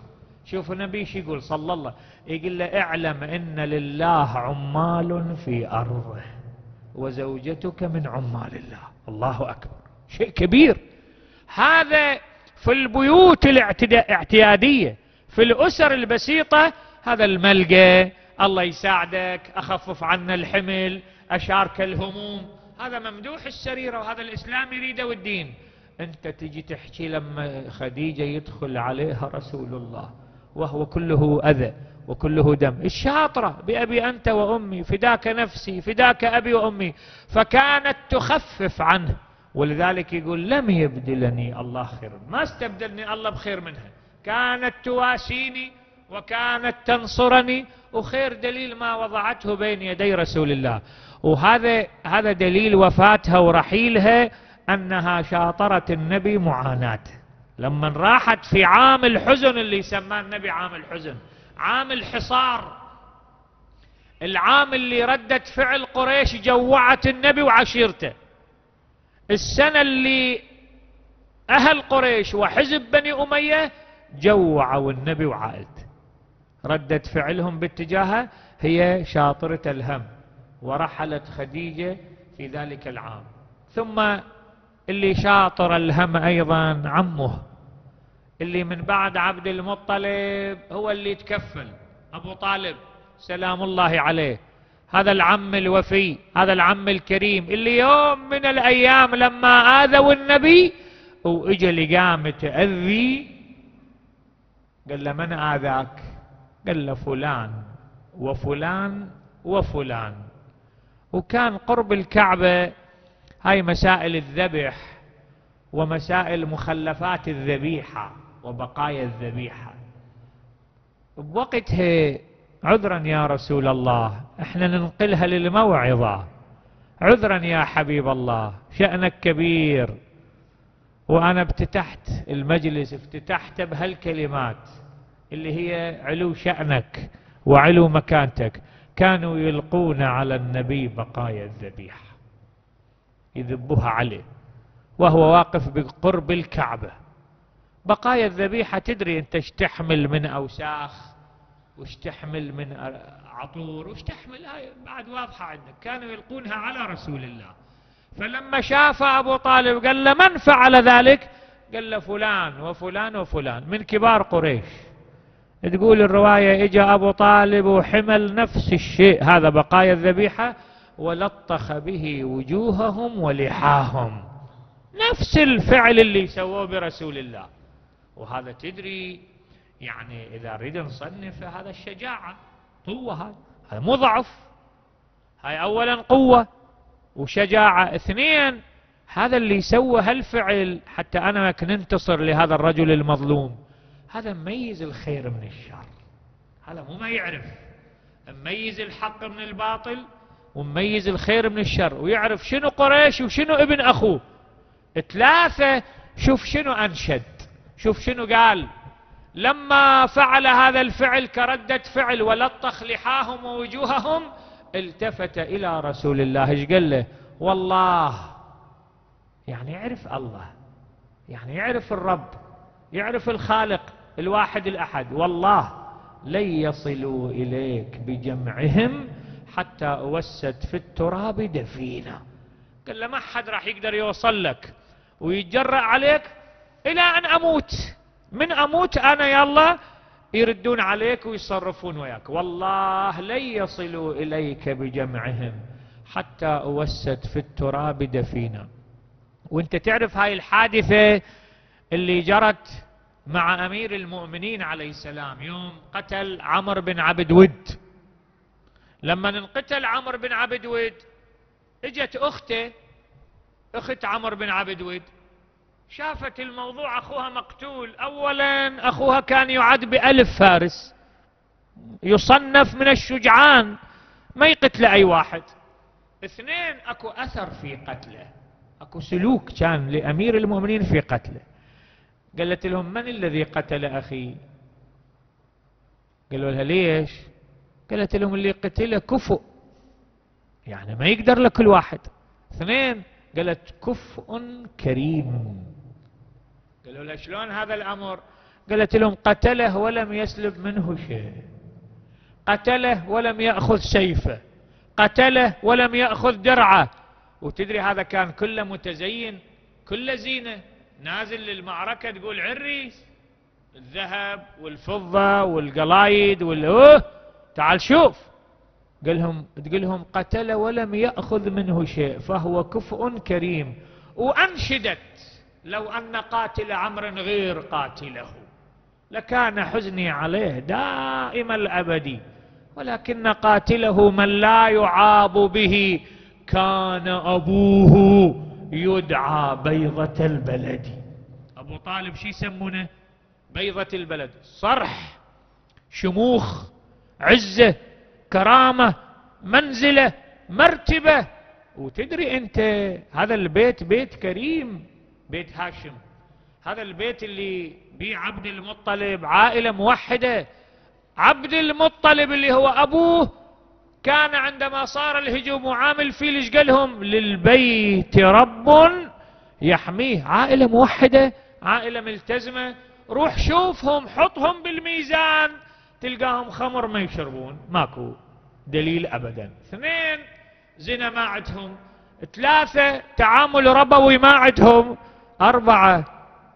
شوف النبي ايش يقول صلى الله، يقول له اعلم ان لله عمال في ارضه وزوجتك من عمال الله. الله اكبر، شيء كبير. هذا في البيوت الاعتيادية، في الاسر البسيطة، هذا الملقى، الله يساعدك، اخفف عنا الحمل، اشارك الهموم، هذا ممدوح السريرة، وهذا الاسلام يريده والدين. انت تجي تحكي لما خديجة يدخل عليها رسول الله وهو كله اذى وكله دم، الشاطرة بأبي أنت وأمي فداك نفسي فداك أبي وأمي، فكانت تخفف عنه. ولذلك يقول لم يبدلني الله خيرا، ما استبدلني الله بخير منها، كانت تواسيني وكانت تنصرني، وخير دليل ما وضعته بين يدي رسول الله. وهذا هذا دليل وفاتها ورحيلها أنها شاطرت النبي معاناته. لما راحت في عام الحزن اللي سماه النبي عام الحزن، عام الحصار، العام اللي ردت فعل قريش جوعت النبي وعشيرته، السنة اللي أهل قريش وحزب بني أمية جوعوا النبي وعائلته، ردة فعلهم باتجاهه هي شاطرة الهم، ورحلت خديجة في ذلك العام. ثم اللي شاطر الهم أيضا عمه، اللي من بعد عبد المطلب هو اللي يتكفل، أبو طالب سلام الله عليه، هذا العم الوفي، هذا العم الكريم، اللي يوم من الأيام لما آذوا النبي وإجا لقام تأذي، قال له من آذاك؟ قال له فلان وفلان وفلان. وكان قرب الكعبة هاي مسائل الذبح ومسائل مخلفات الذبيحة وبقايا الذبيحة، بوقتها عذرا يا رسول الله احنا ننقلها للموعظة، عذرا يا حبيب الله شأنك كبير، وأنا افتتحت المجلس افتتحت بهالكلمات اللي هي علو شأنك وعلو مكانتك. كانوا يلقون على النبي بقايا الذبيحة يذبوها عليه وهو واقف بقرب الكعبة. بقايا الذبيحة تدري انت ايش تحمل من اوساخ وايش تحمل من عطور وايش تحمل، هاي بعد واضحة عندك. كانوا يلقونها على رسول الله. فلما شاف ابو طالب قال له من فعل ذلك؟ قال له فلان وفلان وفلان من كبار قريش. تقول الرواية اجا ابو طالب وحمل نفس الشيء، هذا بقايا الذبيحة، ولطخ به وجوههم ولحاهم، نفس الفعل اللي سووه برسول الله. وهذا تدري يعني اذا نريد نصنف هذا الشجاعة قوة، هذا هذا مو ضعف، هاي اولا قوة وشجاعة. اثنين هذا اللي سوى هالفعل حتى انا كن ننتصر لهذا الرجل المظلوم، هذا مميز الخير من الشر، هذا مو ما يعرف مميز الحق من الباطل ومميز الخير من الشر، ويعرف شنو قريش وشنو ابن اخوه ثلاثة. شوف شنو انشد، شوف شنو قال لما فعل هذا الفعل كردة فعل ولطخ لحاهم ووجوههم، التفت الى رسول الله ايش قال له؟ والله، يعني يعرف الله، يعني يعرف الرب، يعرف الخالق الواحد الاحد. والله لن يصلوا اليك بجمعهم حتى اوسد في التراب دفينا. قال له ما حد راح يقدر يوصل لك ويتجرأ عليك الى ان اموت، من اموت انا يا الله يردون عليك ويصرفون وياك. والله لن يصلوا اليك بجمعهم حتى اوسد في التراب دفينا. وانت تعرف هاي الحادثة اللي جرت مع امير المؤمنين عليه السلام يوم قتل عمرو بن عبد ود. لما انقتل عمرو بن عبد ود اجت اخته، اخت عمرو بن عبد ود، شافت الموضوع اخوها مقتول. اولا اخوها كان يعد بألف فارس، يصنف من الشجعان، ما يقتل اي واحد. اثنين اكو اثر في قتله، اكو سلوك كان لامير المؤمنين في قتله. قالت لهم من الذي قتل اخي؟ قالوا لها ليش؟ قالت لهم اللي قتله كفؤ، يعني ما يقدر لكل واحد. اثنين قالت كفء كريم. قالوا لها شلون هذا الامر؟ قالت لهم قتله ولم يسلب منه شيء، قتله ولم يأخذ سيفه، قتله ولم يأخذ درعه. وتدري هذا كان كله متزين، كله زينة، نازل للمعركة تقول عريس، الذهب والفضة والقلايد والأوه تعال شوف. قالهم تقولهم قتل ولم يأخذ منه شيء فهو كفء كريم. وأنشدت لو أن قاتل عمرو غير قاتله لكان حزني عليه دائم الأبد، ولكن قاتله من لا يعاب به كان أبوه يدعى بيضة البلد. أبو طالب شي يسمونه؟ بيضة البلد، صرح، شموخ، عزة، كرامة، منزلة، مرتبة. وتدري أنت هذا البيت بيت كريم، بيت هاشم، هذا البيت اللي بيه عبد المطلب، عائلة موحدة. عبد المطلب اللي هو أبوه كان عندما صار الهجوم وعامل فيل ايش قالهم؟ للبيت رب يحميه. عائلة موحدة، عائلة ملتزمة. روح شوفهم، حطهم بالميزان تلقاهم خمر ما يشربون، ماكو دليل أبدا. اثنين، زنا ما عندهم. ثلاثة، تعامل ربوي ما عندهم. أربعة،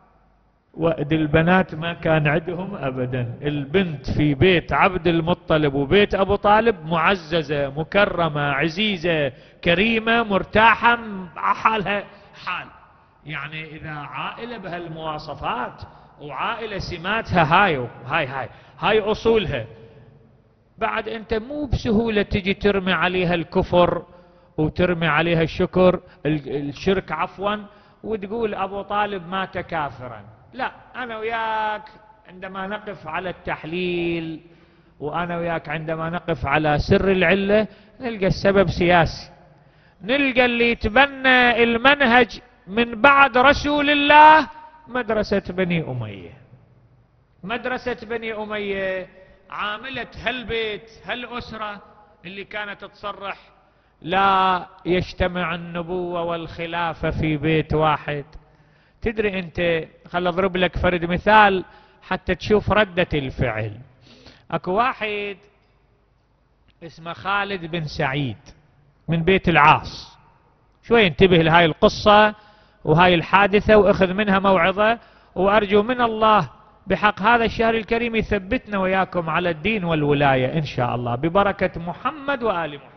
وأد البنات ما كان عندهم أبدا. البنت في بيت عبد المطلب وبيت أبو طالب معززة مكرمة عزيزة كريمة مرتاحة حالها حال. يعني إذا عائلة بهالمواصفات وعائلة سماتها هاي هاي هاي هاي أصولها، بعد أنت مو بسهولة تجي ترمي عليها الكفر وترمي عليها الشكر الشرك عفوا وتقول أبو طالب مات كافرا. لا، أنا وياك عندما نقف على التحليل وأنا وياك عندما نقف على سر العلة نلقى السبب سياسي، نلقى اللي يتبنى المنهج من بعد رسول الله مدرسة بني أمية. مدرسة بني أمية عاملة هالبيت هالأسرة اللي كانت تصرح لا يجتمع النبوة والخلافة في بيت واحد. تدري أنت، خل أضرب لك فرد مثال حتى تشوف ردة الفعل. أكو واحد اسمه خالد بن سعيد من بيت العاص. شوي انتبه لهاي القصة وهاي الحادثة وأخذ منها موعظة، وأرجو من الله بحق هذا الشهر الكريم يثبتنا وياكم على الدين والولاية إن شاء الله ببركة محمد وآل محمد.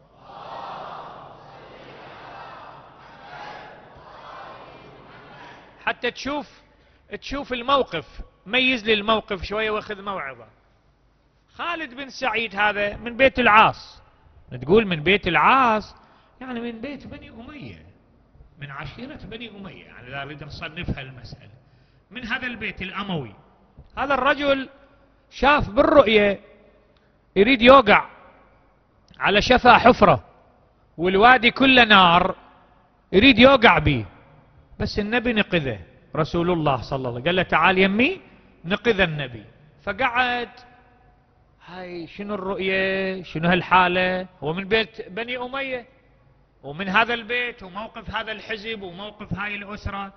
حتى تشوف تشوف الموقف، ميز لي الموقف شوية واخذ موعظة. خالد بن سعيد هذا من بيت العاص. تقول من بيت العاص يعني من بيت بني أمية، من عشيرة بني أمية، يعني لا أريد نصنفها المسألة، من هذا البيت الأموي. هذا الرجل شاف بالرؤية يريد يوقع على شفا حفرة والوادي كله نار، يريد يوقع به، بس النبي نقذه، رسول الله صلى الله عليه وسلم قال له تعال يمي، نقذ النبي. فقعد هاي شنو الرؤية، شنو هالحالة، هو من بيت بني أمية ومن هذا البيت وموقف هذا الحزب وموقف هاي الأسرة.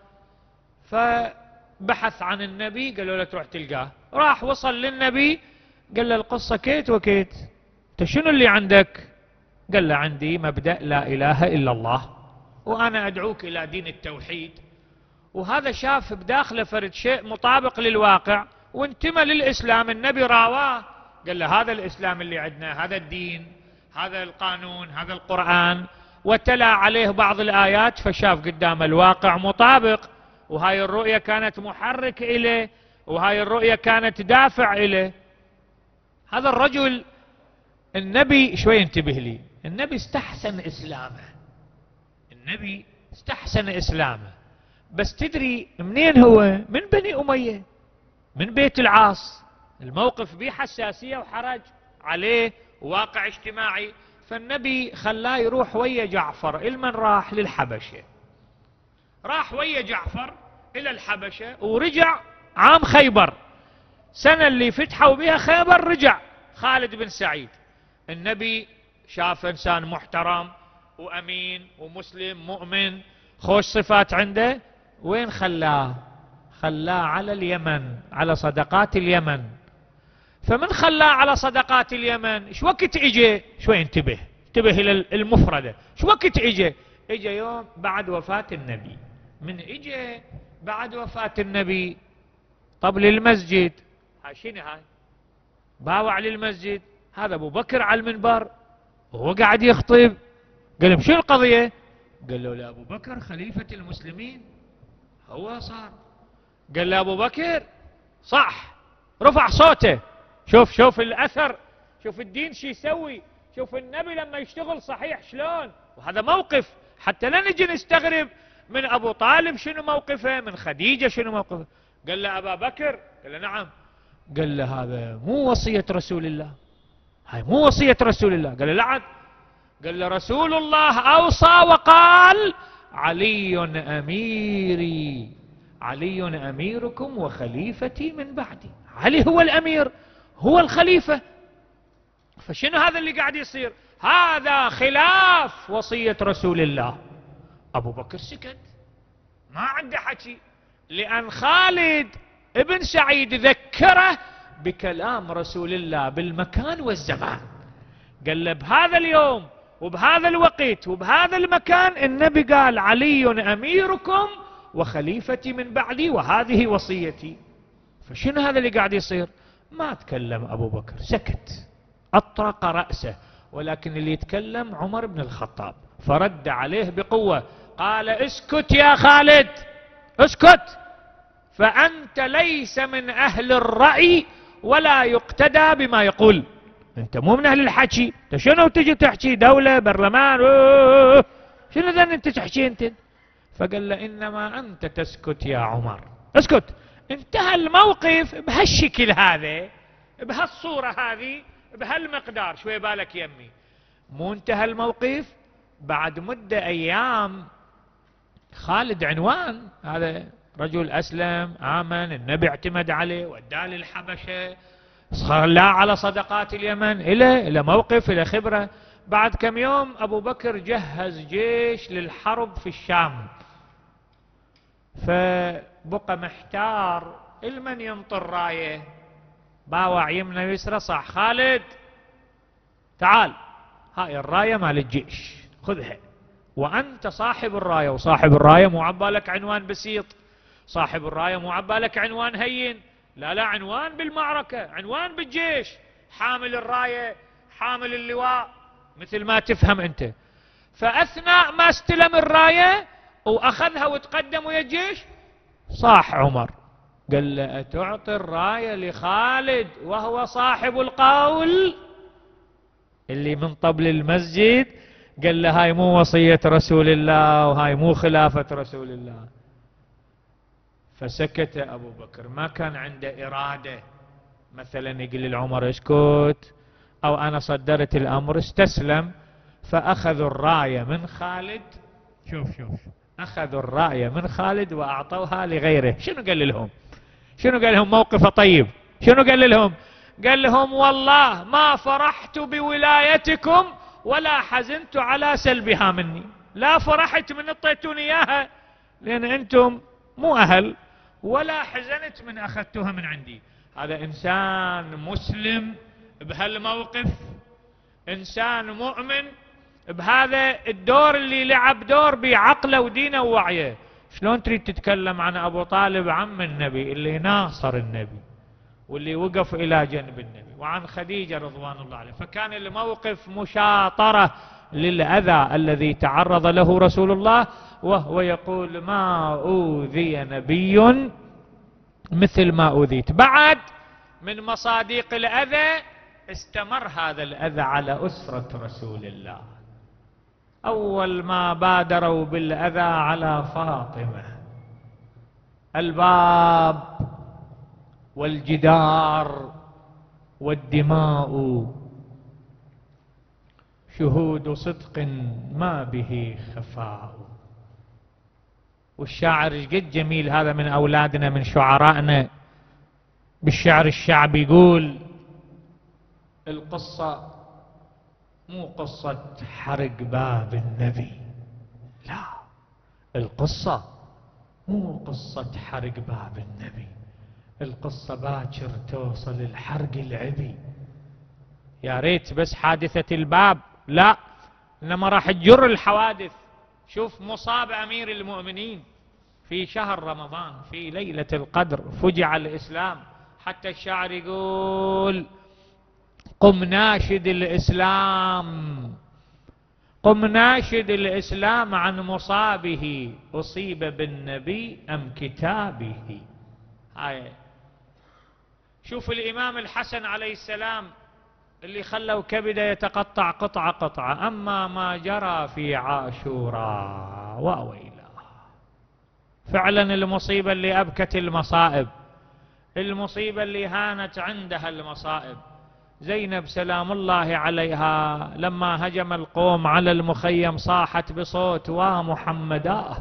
فبحث عن النبي، قالوا له تروح تلقاه. راح وصل للنبي قال له القصة كيت وكيت، انت شنو اللي عندك؟ قال له عندي مبدأ لا إله إلا الله وأنا أدعوك إلى دين التوحيد. وهذا شاف بداخله فرد شيء مطابق للواقع وانتمى للإسلام. النبي راواه قال له هذا الإسلام اللي عندنا، هذا الدين، هذا القانون، هذا القرآن، وتلا عليه بعض الآيات فشاف قدام الواقع مطابق. وهاي الرؤية كانت محرك إليه، وهاي الرؤية كانت دافع إليه. هذا الرجل النبي شوي انتبه لي، النبي استحسن إسلامه، النبي استحسن إسلامه، بس تدري منين هو؟ من بني أمية، من بيت العاص. الموقف به حساسية وحرج عليه وواقع اجتماعي، فالنبي خلاه يروح ويا جعفر. المن راح؟ للحبشة. راح ويا جعفر إلى الحبشة ورجع عام خيبر، سنة اللي فتحوا بها خيبر رجع خالد بن سعيد. النبي شاف إنسان محترم وأمين ومسلم مؤمن خوش صفات عنده، وين خلاه؟ خلاه على اليمن، على صدقات اليمن. فمن خلاه على صدقات اليمن شو وقت اجى؟ شوي انتبه انتبه الى المفردة. شو وقت اجى؟ اجى يوم بعد وفاة النبي. من اجى بعد وفاة النبي طبل المسجد، هاي شنو هاي؟ باوع للمسجد. هذا ابو بكر على المنبر وهو قاعد يخطب. قال لهم شو القضية؟ قال له لابو بكر خليفة المسلمين هو صار. قال له ابو بكر صح، رفع صوته. شوف شوف الاثر، شوف الدين شو يسوي، شوف النبي لما يشتغل صحيح شلون. وهذا موقف حتى لا نجي نستغرب من ابو طالب شنو موقفه، من خديجة شنو موقفه. قال له ابا بكر، قال له نعم. قال له هذا مو وصية رسول الله، هاي مو وصية رسول الله. قال له لا. قال له رسول الله اوصى وقال علي اميري، علي اميركم وخليفتي من بعدي. علي هو الامير، هو الخليفة. فشنو هذا اللي قاعد يصير؟ هذا خلاف وصية رسول الله. ابو بكر سكت، ما عنده حكي، لان خالد ابن سعيد ذكره بكلام رسول الله بالمكان والزمان. قال له بهذا اليوم وبهذا الوقت وبهذا المكان النبي قال علي اميركم وخليفتي من بعدي وهذه وصيتي. فشنو هذا اللي قاعد يصير؟ ما تكلم ابو بكر، سكت، اطرق رأسه. ولكن اللي يتكلم عمر بن الخطاب، فرد عليه بقوة قال اسكت يا خالد، اسكت، فأنت ليس من أهل الرأي ولا يقتدى بما يقول. أنت مو من أهل الحكي. أنت شنو تجي تحكي؟ دولة، برلمان، أوه. شنو ذا أنت تحكي أنت؟ فقال له إنما أنت تسكت يا عمر، اسكت. انتهى الموقف بهالشكل هذا، بهالصورة هذه، بهالمقدار. شوي بالك يمي، مو انتهى الموقف. بعد مدة أيام خالد عنوان، هذا رجل أسلم آمن، النبي اعتمد عليه وداه للحبشة، خلاه على صدقات اليمن، إلى إلى موقف، إلى خبرة. بعد كم يوم أبو بكر جهز جيش للحرب في الشام، فبقى محتار المن ينطر راية. باوع يمنى ويسرى، صح خالد تعال، هاي الراية مال الجيش خذها، وأنت صاحب الراية. وصاحب الراية مو عبالك عنوان بسيط، صاحب الراية مو عبالك عنوان هين، لا لا، عنوان بالمعركة، عنوان بالجيش، حامل الراية، حامل اللواء، مثل ما تفهم أنت. فأثناء ما استلم الراية وأخذها وتقدم ويا الجيش، صاح عمر قال له أتعطي الراية لخالد وهو صاحب القول اللي من طبل المسجد؟ قال له هاي مو وصية رسول الله وهاي مو خلافة رسول الله. فسكت أبو بكر، ما كان عنده إرادة مثلا يقول للعمر اسكت أو أنا صدرت الأمر، استسلم. فأخذوا الراية من خالد، شوف شوف، أخذوا الراية من خالد وأعطوها لغيره. شنو قال لهم؟ شنو قال لهم موقفه طيب؟ شنو قال لهم؟ قال لهم والله ما فرحت بولايتكم ولا حزنت على سلبها مني. لا فرحت من اعطيتوني اياها لان انتم مو اهل، ولا حزنت من اخذتوها من عندي. هذا انسان مسلم بهالموقف، انسان مؤمن بهذا الدور اللي لعب دور بعقله ودينه ووعيه. شلون تريد تتكلم عن ابو طالب عم النبي اللي ناصر النبي واللي وقف الى جنب النبي، وعن خديجة رضوان الله عليه؟ فكان الموقف مشاطرة للأذى الذي تعرض له رسول الله، وهو يقول ما أوذي نبي مثل ما أوذيت. بعد من مصاديق الأذى استمر هذا الأذى على أسرة رسول الله. أول ما بادروا بالأذى على فاطمة، الباب والجدار والدماء شهود صدق ما به خفاء. والشاعر قد جميل هذا، من أولادنا من شعرائنا بالشعر الشعبي، يقول القصة مو قصة حرق باب النبي، لا، القصة مو قصة حرق باب النبي، القصة باكر توصل الحرق العبي. يا ريت بس حادثة الباب، لا، انما راح تجر الحوادث. شوف مصاب امير المؤمنين في شهر رمضان في ليلة القدر، فجع الاسلام، حتى الشاعر يقول: قم ناشد الاسلام، قم ناشد الاسلام عن مصابه، اصيب بالنبي ام كتابه. هاي شوف الامام الحسن عليه السلام اللي خلوا كبده يتقطع قطعه قطعه، اما ما جرى في عاشوراء واويلا. فعلا المصيبه اللي ابكت المصائب، المصيبه اللي هانت عندها المصائب. زينب سلام الله عليها لما هجم القوم على المخيم صاحت بصوت: ومحمداه.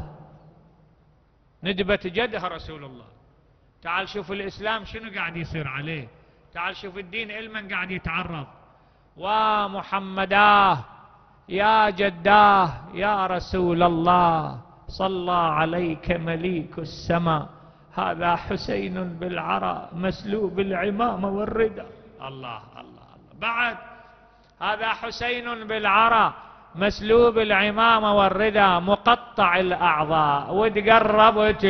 ندبت جدها رسول الله. تعال شوف الإسلام شنو قاعد يصير عليه، تعال شوف الدين إلمن قاعد يتعرض. ومحمداه يا جداه يا رسول الله، صلى عليك مليك السماء، هذا حسين بالعرى مسلوب العمامة والردى. الله الله الله. بعد هذا حسين بالعرى مسلوب العمامة والردى مقطع الأعضاء، وتقربت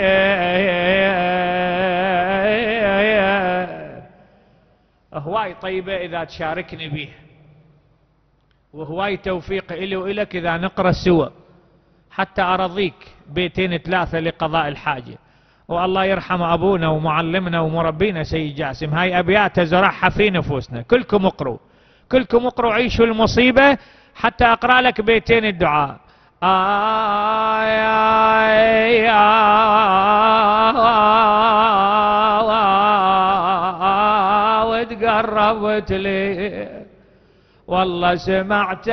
ليه. هواي طيبة إذا تشاركني بيه، وهواي توفيق إلي وإلك إذا نقرأ سوا، حتى أرضيك بيتين ثلاثة لقضاء الحاجة. والله يرحم أبونا ومعلمنا ومربينا سيد جاسم، هاي أبيات زرعها في نفوسنا. كلكم اقروا، كلكم اقروا، عيشوا المصيبة، حتى أقرأ لك بيتين الدعاء. آي آي آي وتقربت لي والله سمعت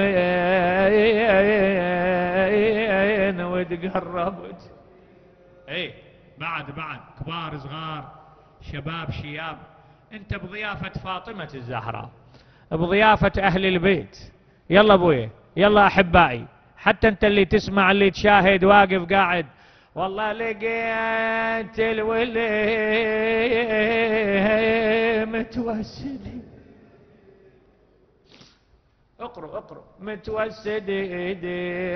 يوين وتقربت. ايه بعد بعد كبار صغار شباب شياب، انت بضيافة فاطمة الزهراء، بضيافة اهل البيت. يلا ابوي، يلا احبائي، حتى انت اللي تسمع اللي تشاهد واقف قاعد، والله لقيت الولي متوسد. اقروا اقروا. متوسد ايدي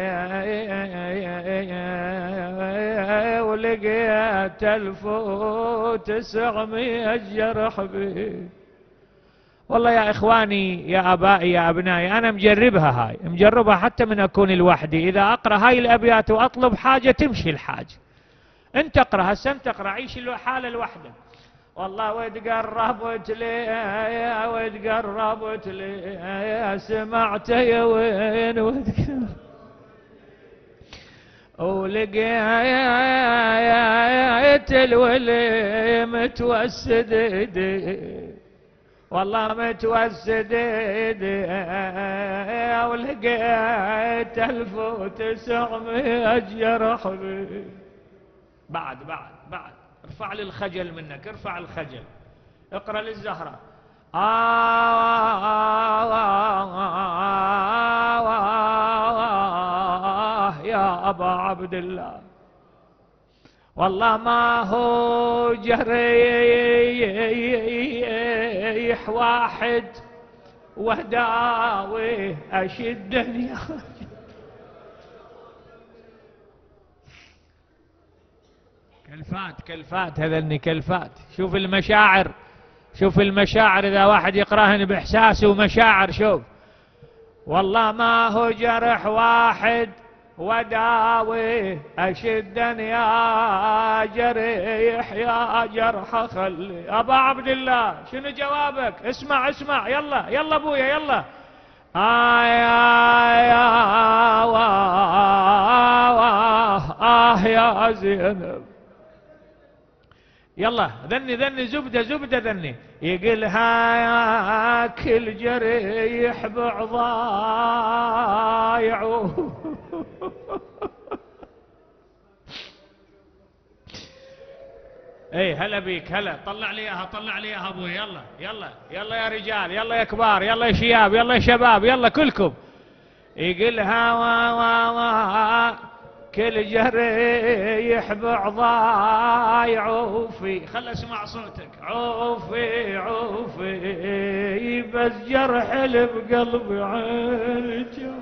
ولقيت الف وتسعمية جرح بي. والله يا اخواني يا ابائي يا ابنائي، انا مجربها، هاي مجربها حتى من اكون لوحدي. اذا اقرا هاي الابيات واطلب حاجه تمشي الحاجه. انت اقرا هسه، انت اقرا، عيش الحاله لوحدك. والله وتقربت لي وتقربت لي سمعت يا وين ولقيت الولي متوسد ايدي، والله متوسد ايدي ولقيت الف وتسعمية جرح بي. بعد بعد بعد ارفع لي الخجل منك، ارفع الخجل، اقرأ للزهرة. آه آه آه آه يا أبا عبد الله، والله ما هو جريح واحد وهداوي أشدني. كلفات كلفات هذني كلفات. شوف المشاعر، شوف المشاعر، إذا واحد يقراهن بإحساسه ومشاعر. شوف والله ما هو جرح واحد وداوي أشدا يا جريح يا جرح خلي. أبا عبد الله شنو جوابك؟ اسمع اسمع، يلا يلا أبويا يلا. آه يا آه يا زينب، يلا ذني ذني زبدة زبدة ذني. يقلها كل جريح بعضايعه. ايه هلا بيك، هلا، طلع لي اياها، طلع لي اياها ابوي، يلا يلا يلا يا رجال، يلا يا كبار، يلا يا شياب، يلا يا شباب، يلا كلكم. يقلها وا وا وا كل جريح بعضاي عوفي، خل اسمع صوتك، عوفي عوفي بس جرح اللي بقلبي عينك.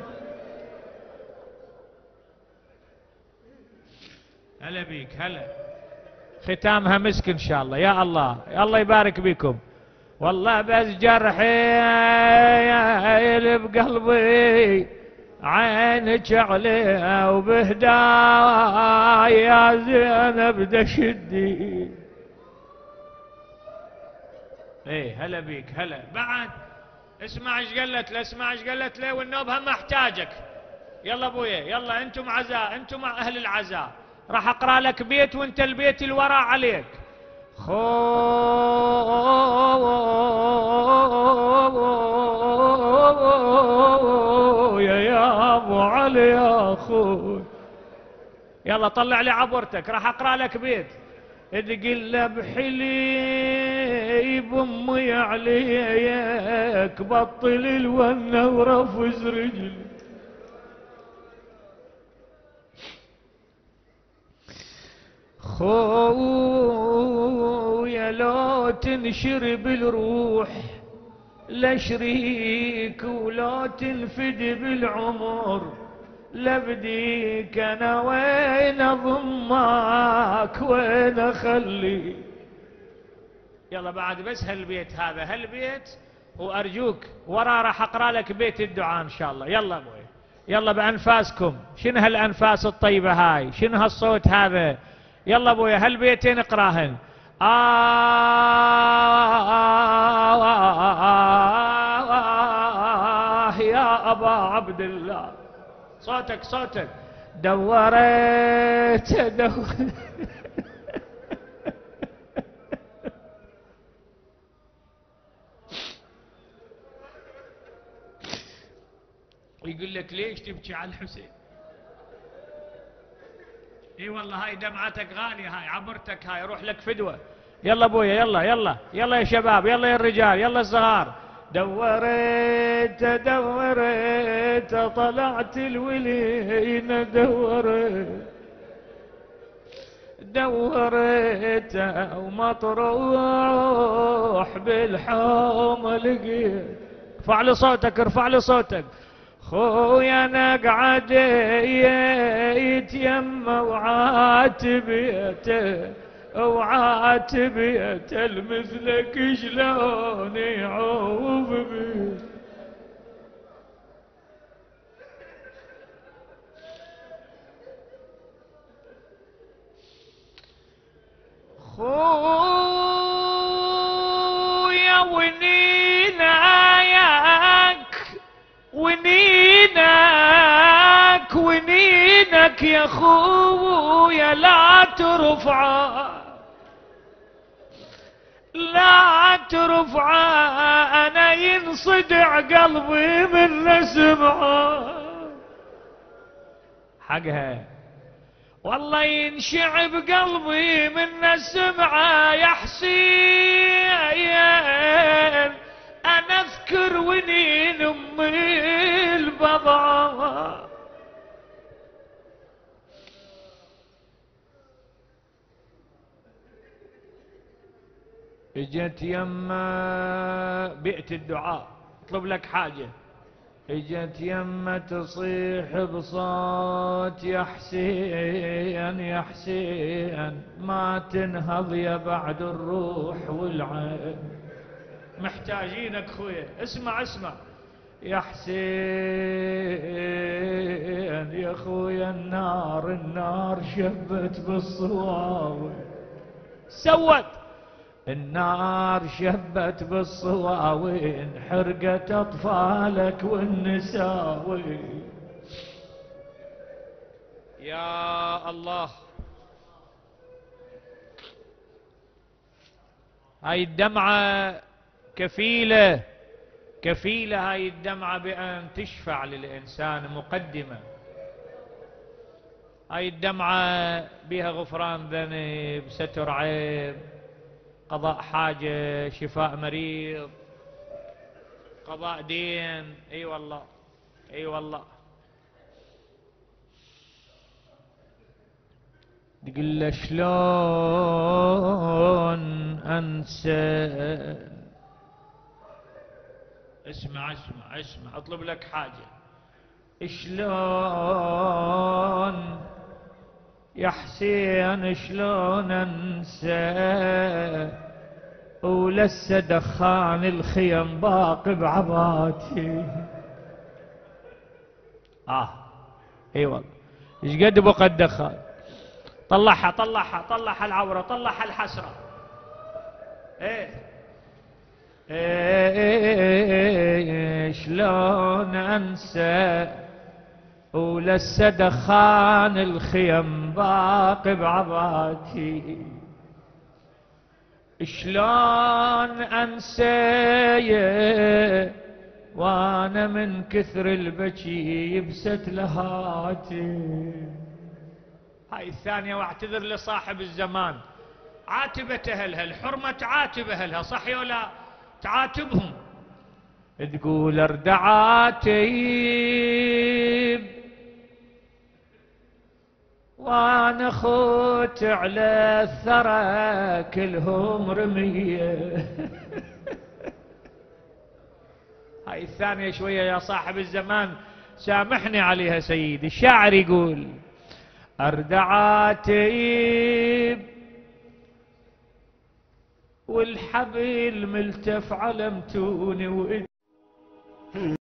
هلا بيك هلا، ختامها مسك ان شاء الله. يا الله يا الله يبارك بكم. والله بس جرحي اللي بقلبي عينك عليها وبهدايا يا زينب دشدي. ايه هلا بيك هلا. بعد اسمع ايش قالت له، اسمع ايش قالت له، والنوبها محتاجك. يلا ابويا يلا، انتم عزاء، انتم اهل العزاء. راح اقرا لك بيت وانت البيت اللي وراه عليك. خويا يا ابو علي يا خوي، يلا طلع لي عبرتك، راح اقرا لك بيت. تقل بحليب امي عليك، بطل الونه ورفز رجلي. خويا لو تنشرب الروح لشريك، ولو تنفد بالعمر لبديك، انا وين اضمك وين اخلي. يلا بعد بس هالبيت هذا، هالبيت وارجوك ورا راح اقرا لك بيت الدعاء ان شاء الله. يلا ابوي يلا بانفاسكم. شنو هالانفاس الطيبه هاي، شنو هالصوت هذا؟ يلا ابويا هالبيتين اقراهن. آه, آه, آه, آه يا ابا عبد الله، صوتك صوتك. دورت دورت يقول لك ليش تبكي على الحسين؟ اي والله هاي دمعتك غالية، هاي عبرتك، هاي روح لك فدوة. يلا ابويا يلا يلا يلا يا شباب، يلا يا الرجال، يلا الصغار. دورت دورت طلعت الولينا، دورت دورت ومطروح بالحوم لقيت. ارفع لي صوتك ارفع لي صوتك. خويا نقعد يتيمى وعاتبيته وعاتبيته المثلك شلون يعوف بيه. خويا ونينك ونينك ونينك يا خويا لا ترفع لا ترفع، انا ينصدع قلبي من سمعه. حقها والله ينشعب قلبي من السمعة يا حسين. انا اذكر ونين امي البضعة، اجت يما بيئة الدعاء اطلب لك حاجة. اجت يما تصيح بصوت يا حسين يا حسين، ما تنهض يا بعد الروح والعين. محتاجينك خويا، اسمع اسمع يا حسين يا خويا. النار النار شبت بالصواوي، سوت النار شبت بالصواوين، حرقت اطفالك والنساوي. يا الله هاي الدمعة كفيلة كفيلة، هاي الدمعة بأن تشفع للإنسان مقدمة. هاي الدمعة بها غفران ذنب، ستر عيب، قضاء حاجة، شفاء مريض، قضاء دين. اي والله اي والله. تقول له شلون انسى. اسمع اسمع اسمع، اطلب لك حاجة. شلون يا حسين شلون انسى، ولسه دخان الخيم باقي بعباتي. اه اي والله، ايش قد بقى الدخان. طلعها طلعها طلعها العورة، طلعها الحسرة. ايه ايه شلون انسى، ولسه دخان الخيم باقي بعباتي. شلون انسى وانا من كثر البكي يبست لهاتي. هاي الثانية، واعتذر لصاحب الزمان. عاتبت اهلها، الحرمة تعاتب اهلها، صح ولا تعاتبهم. تقول ارد عاتب وانا خوت على الثرى كلهم رمية. هاي الثانية شوية يا صاحب الزمان سامحني عليها سيدي. الشاعر يقول ارد عاتب والحبل ملتف على متوني،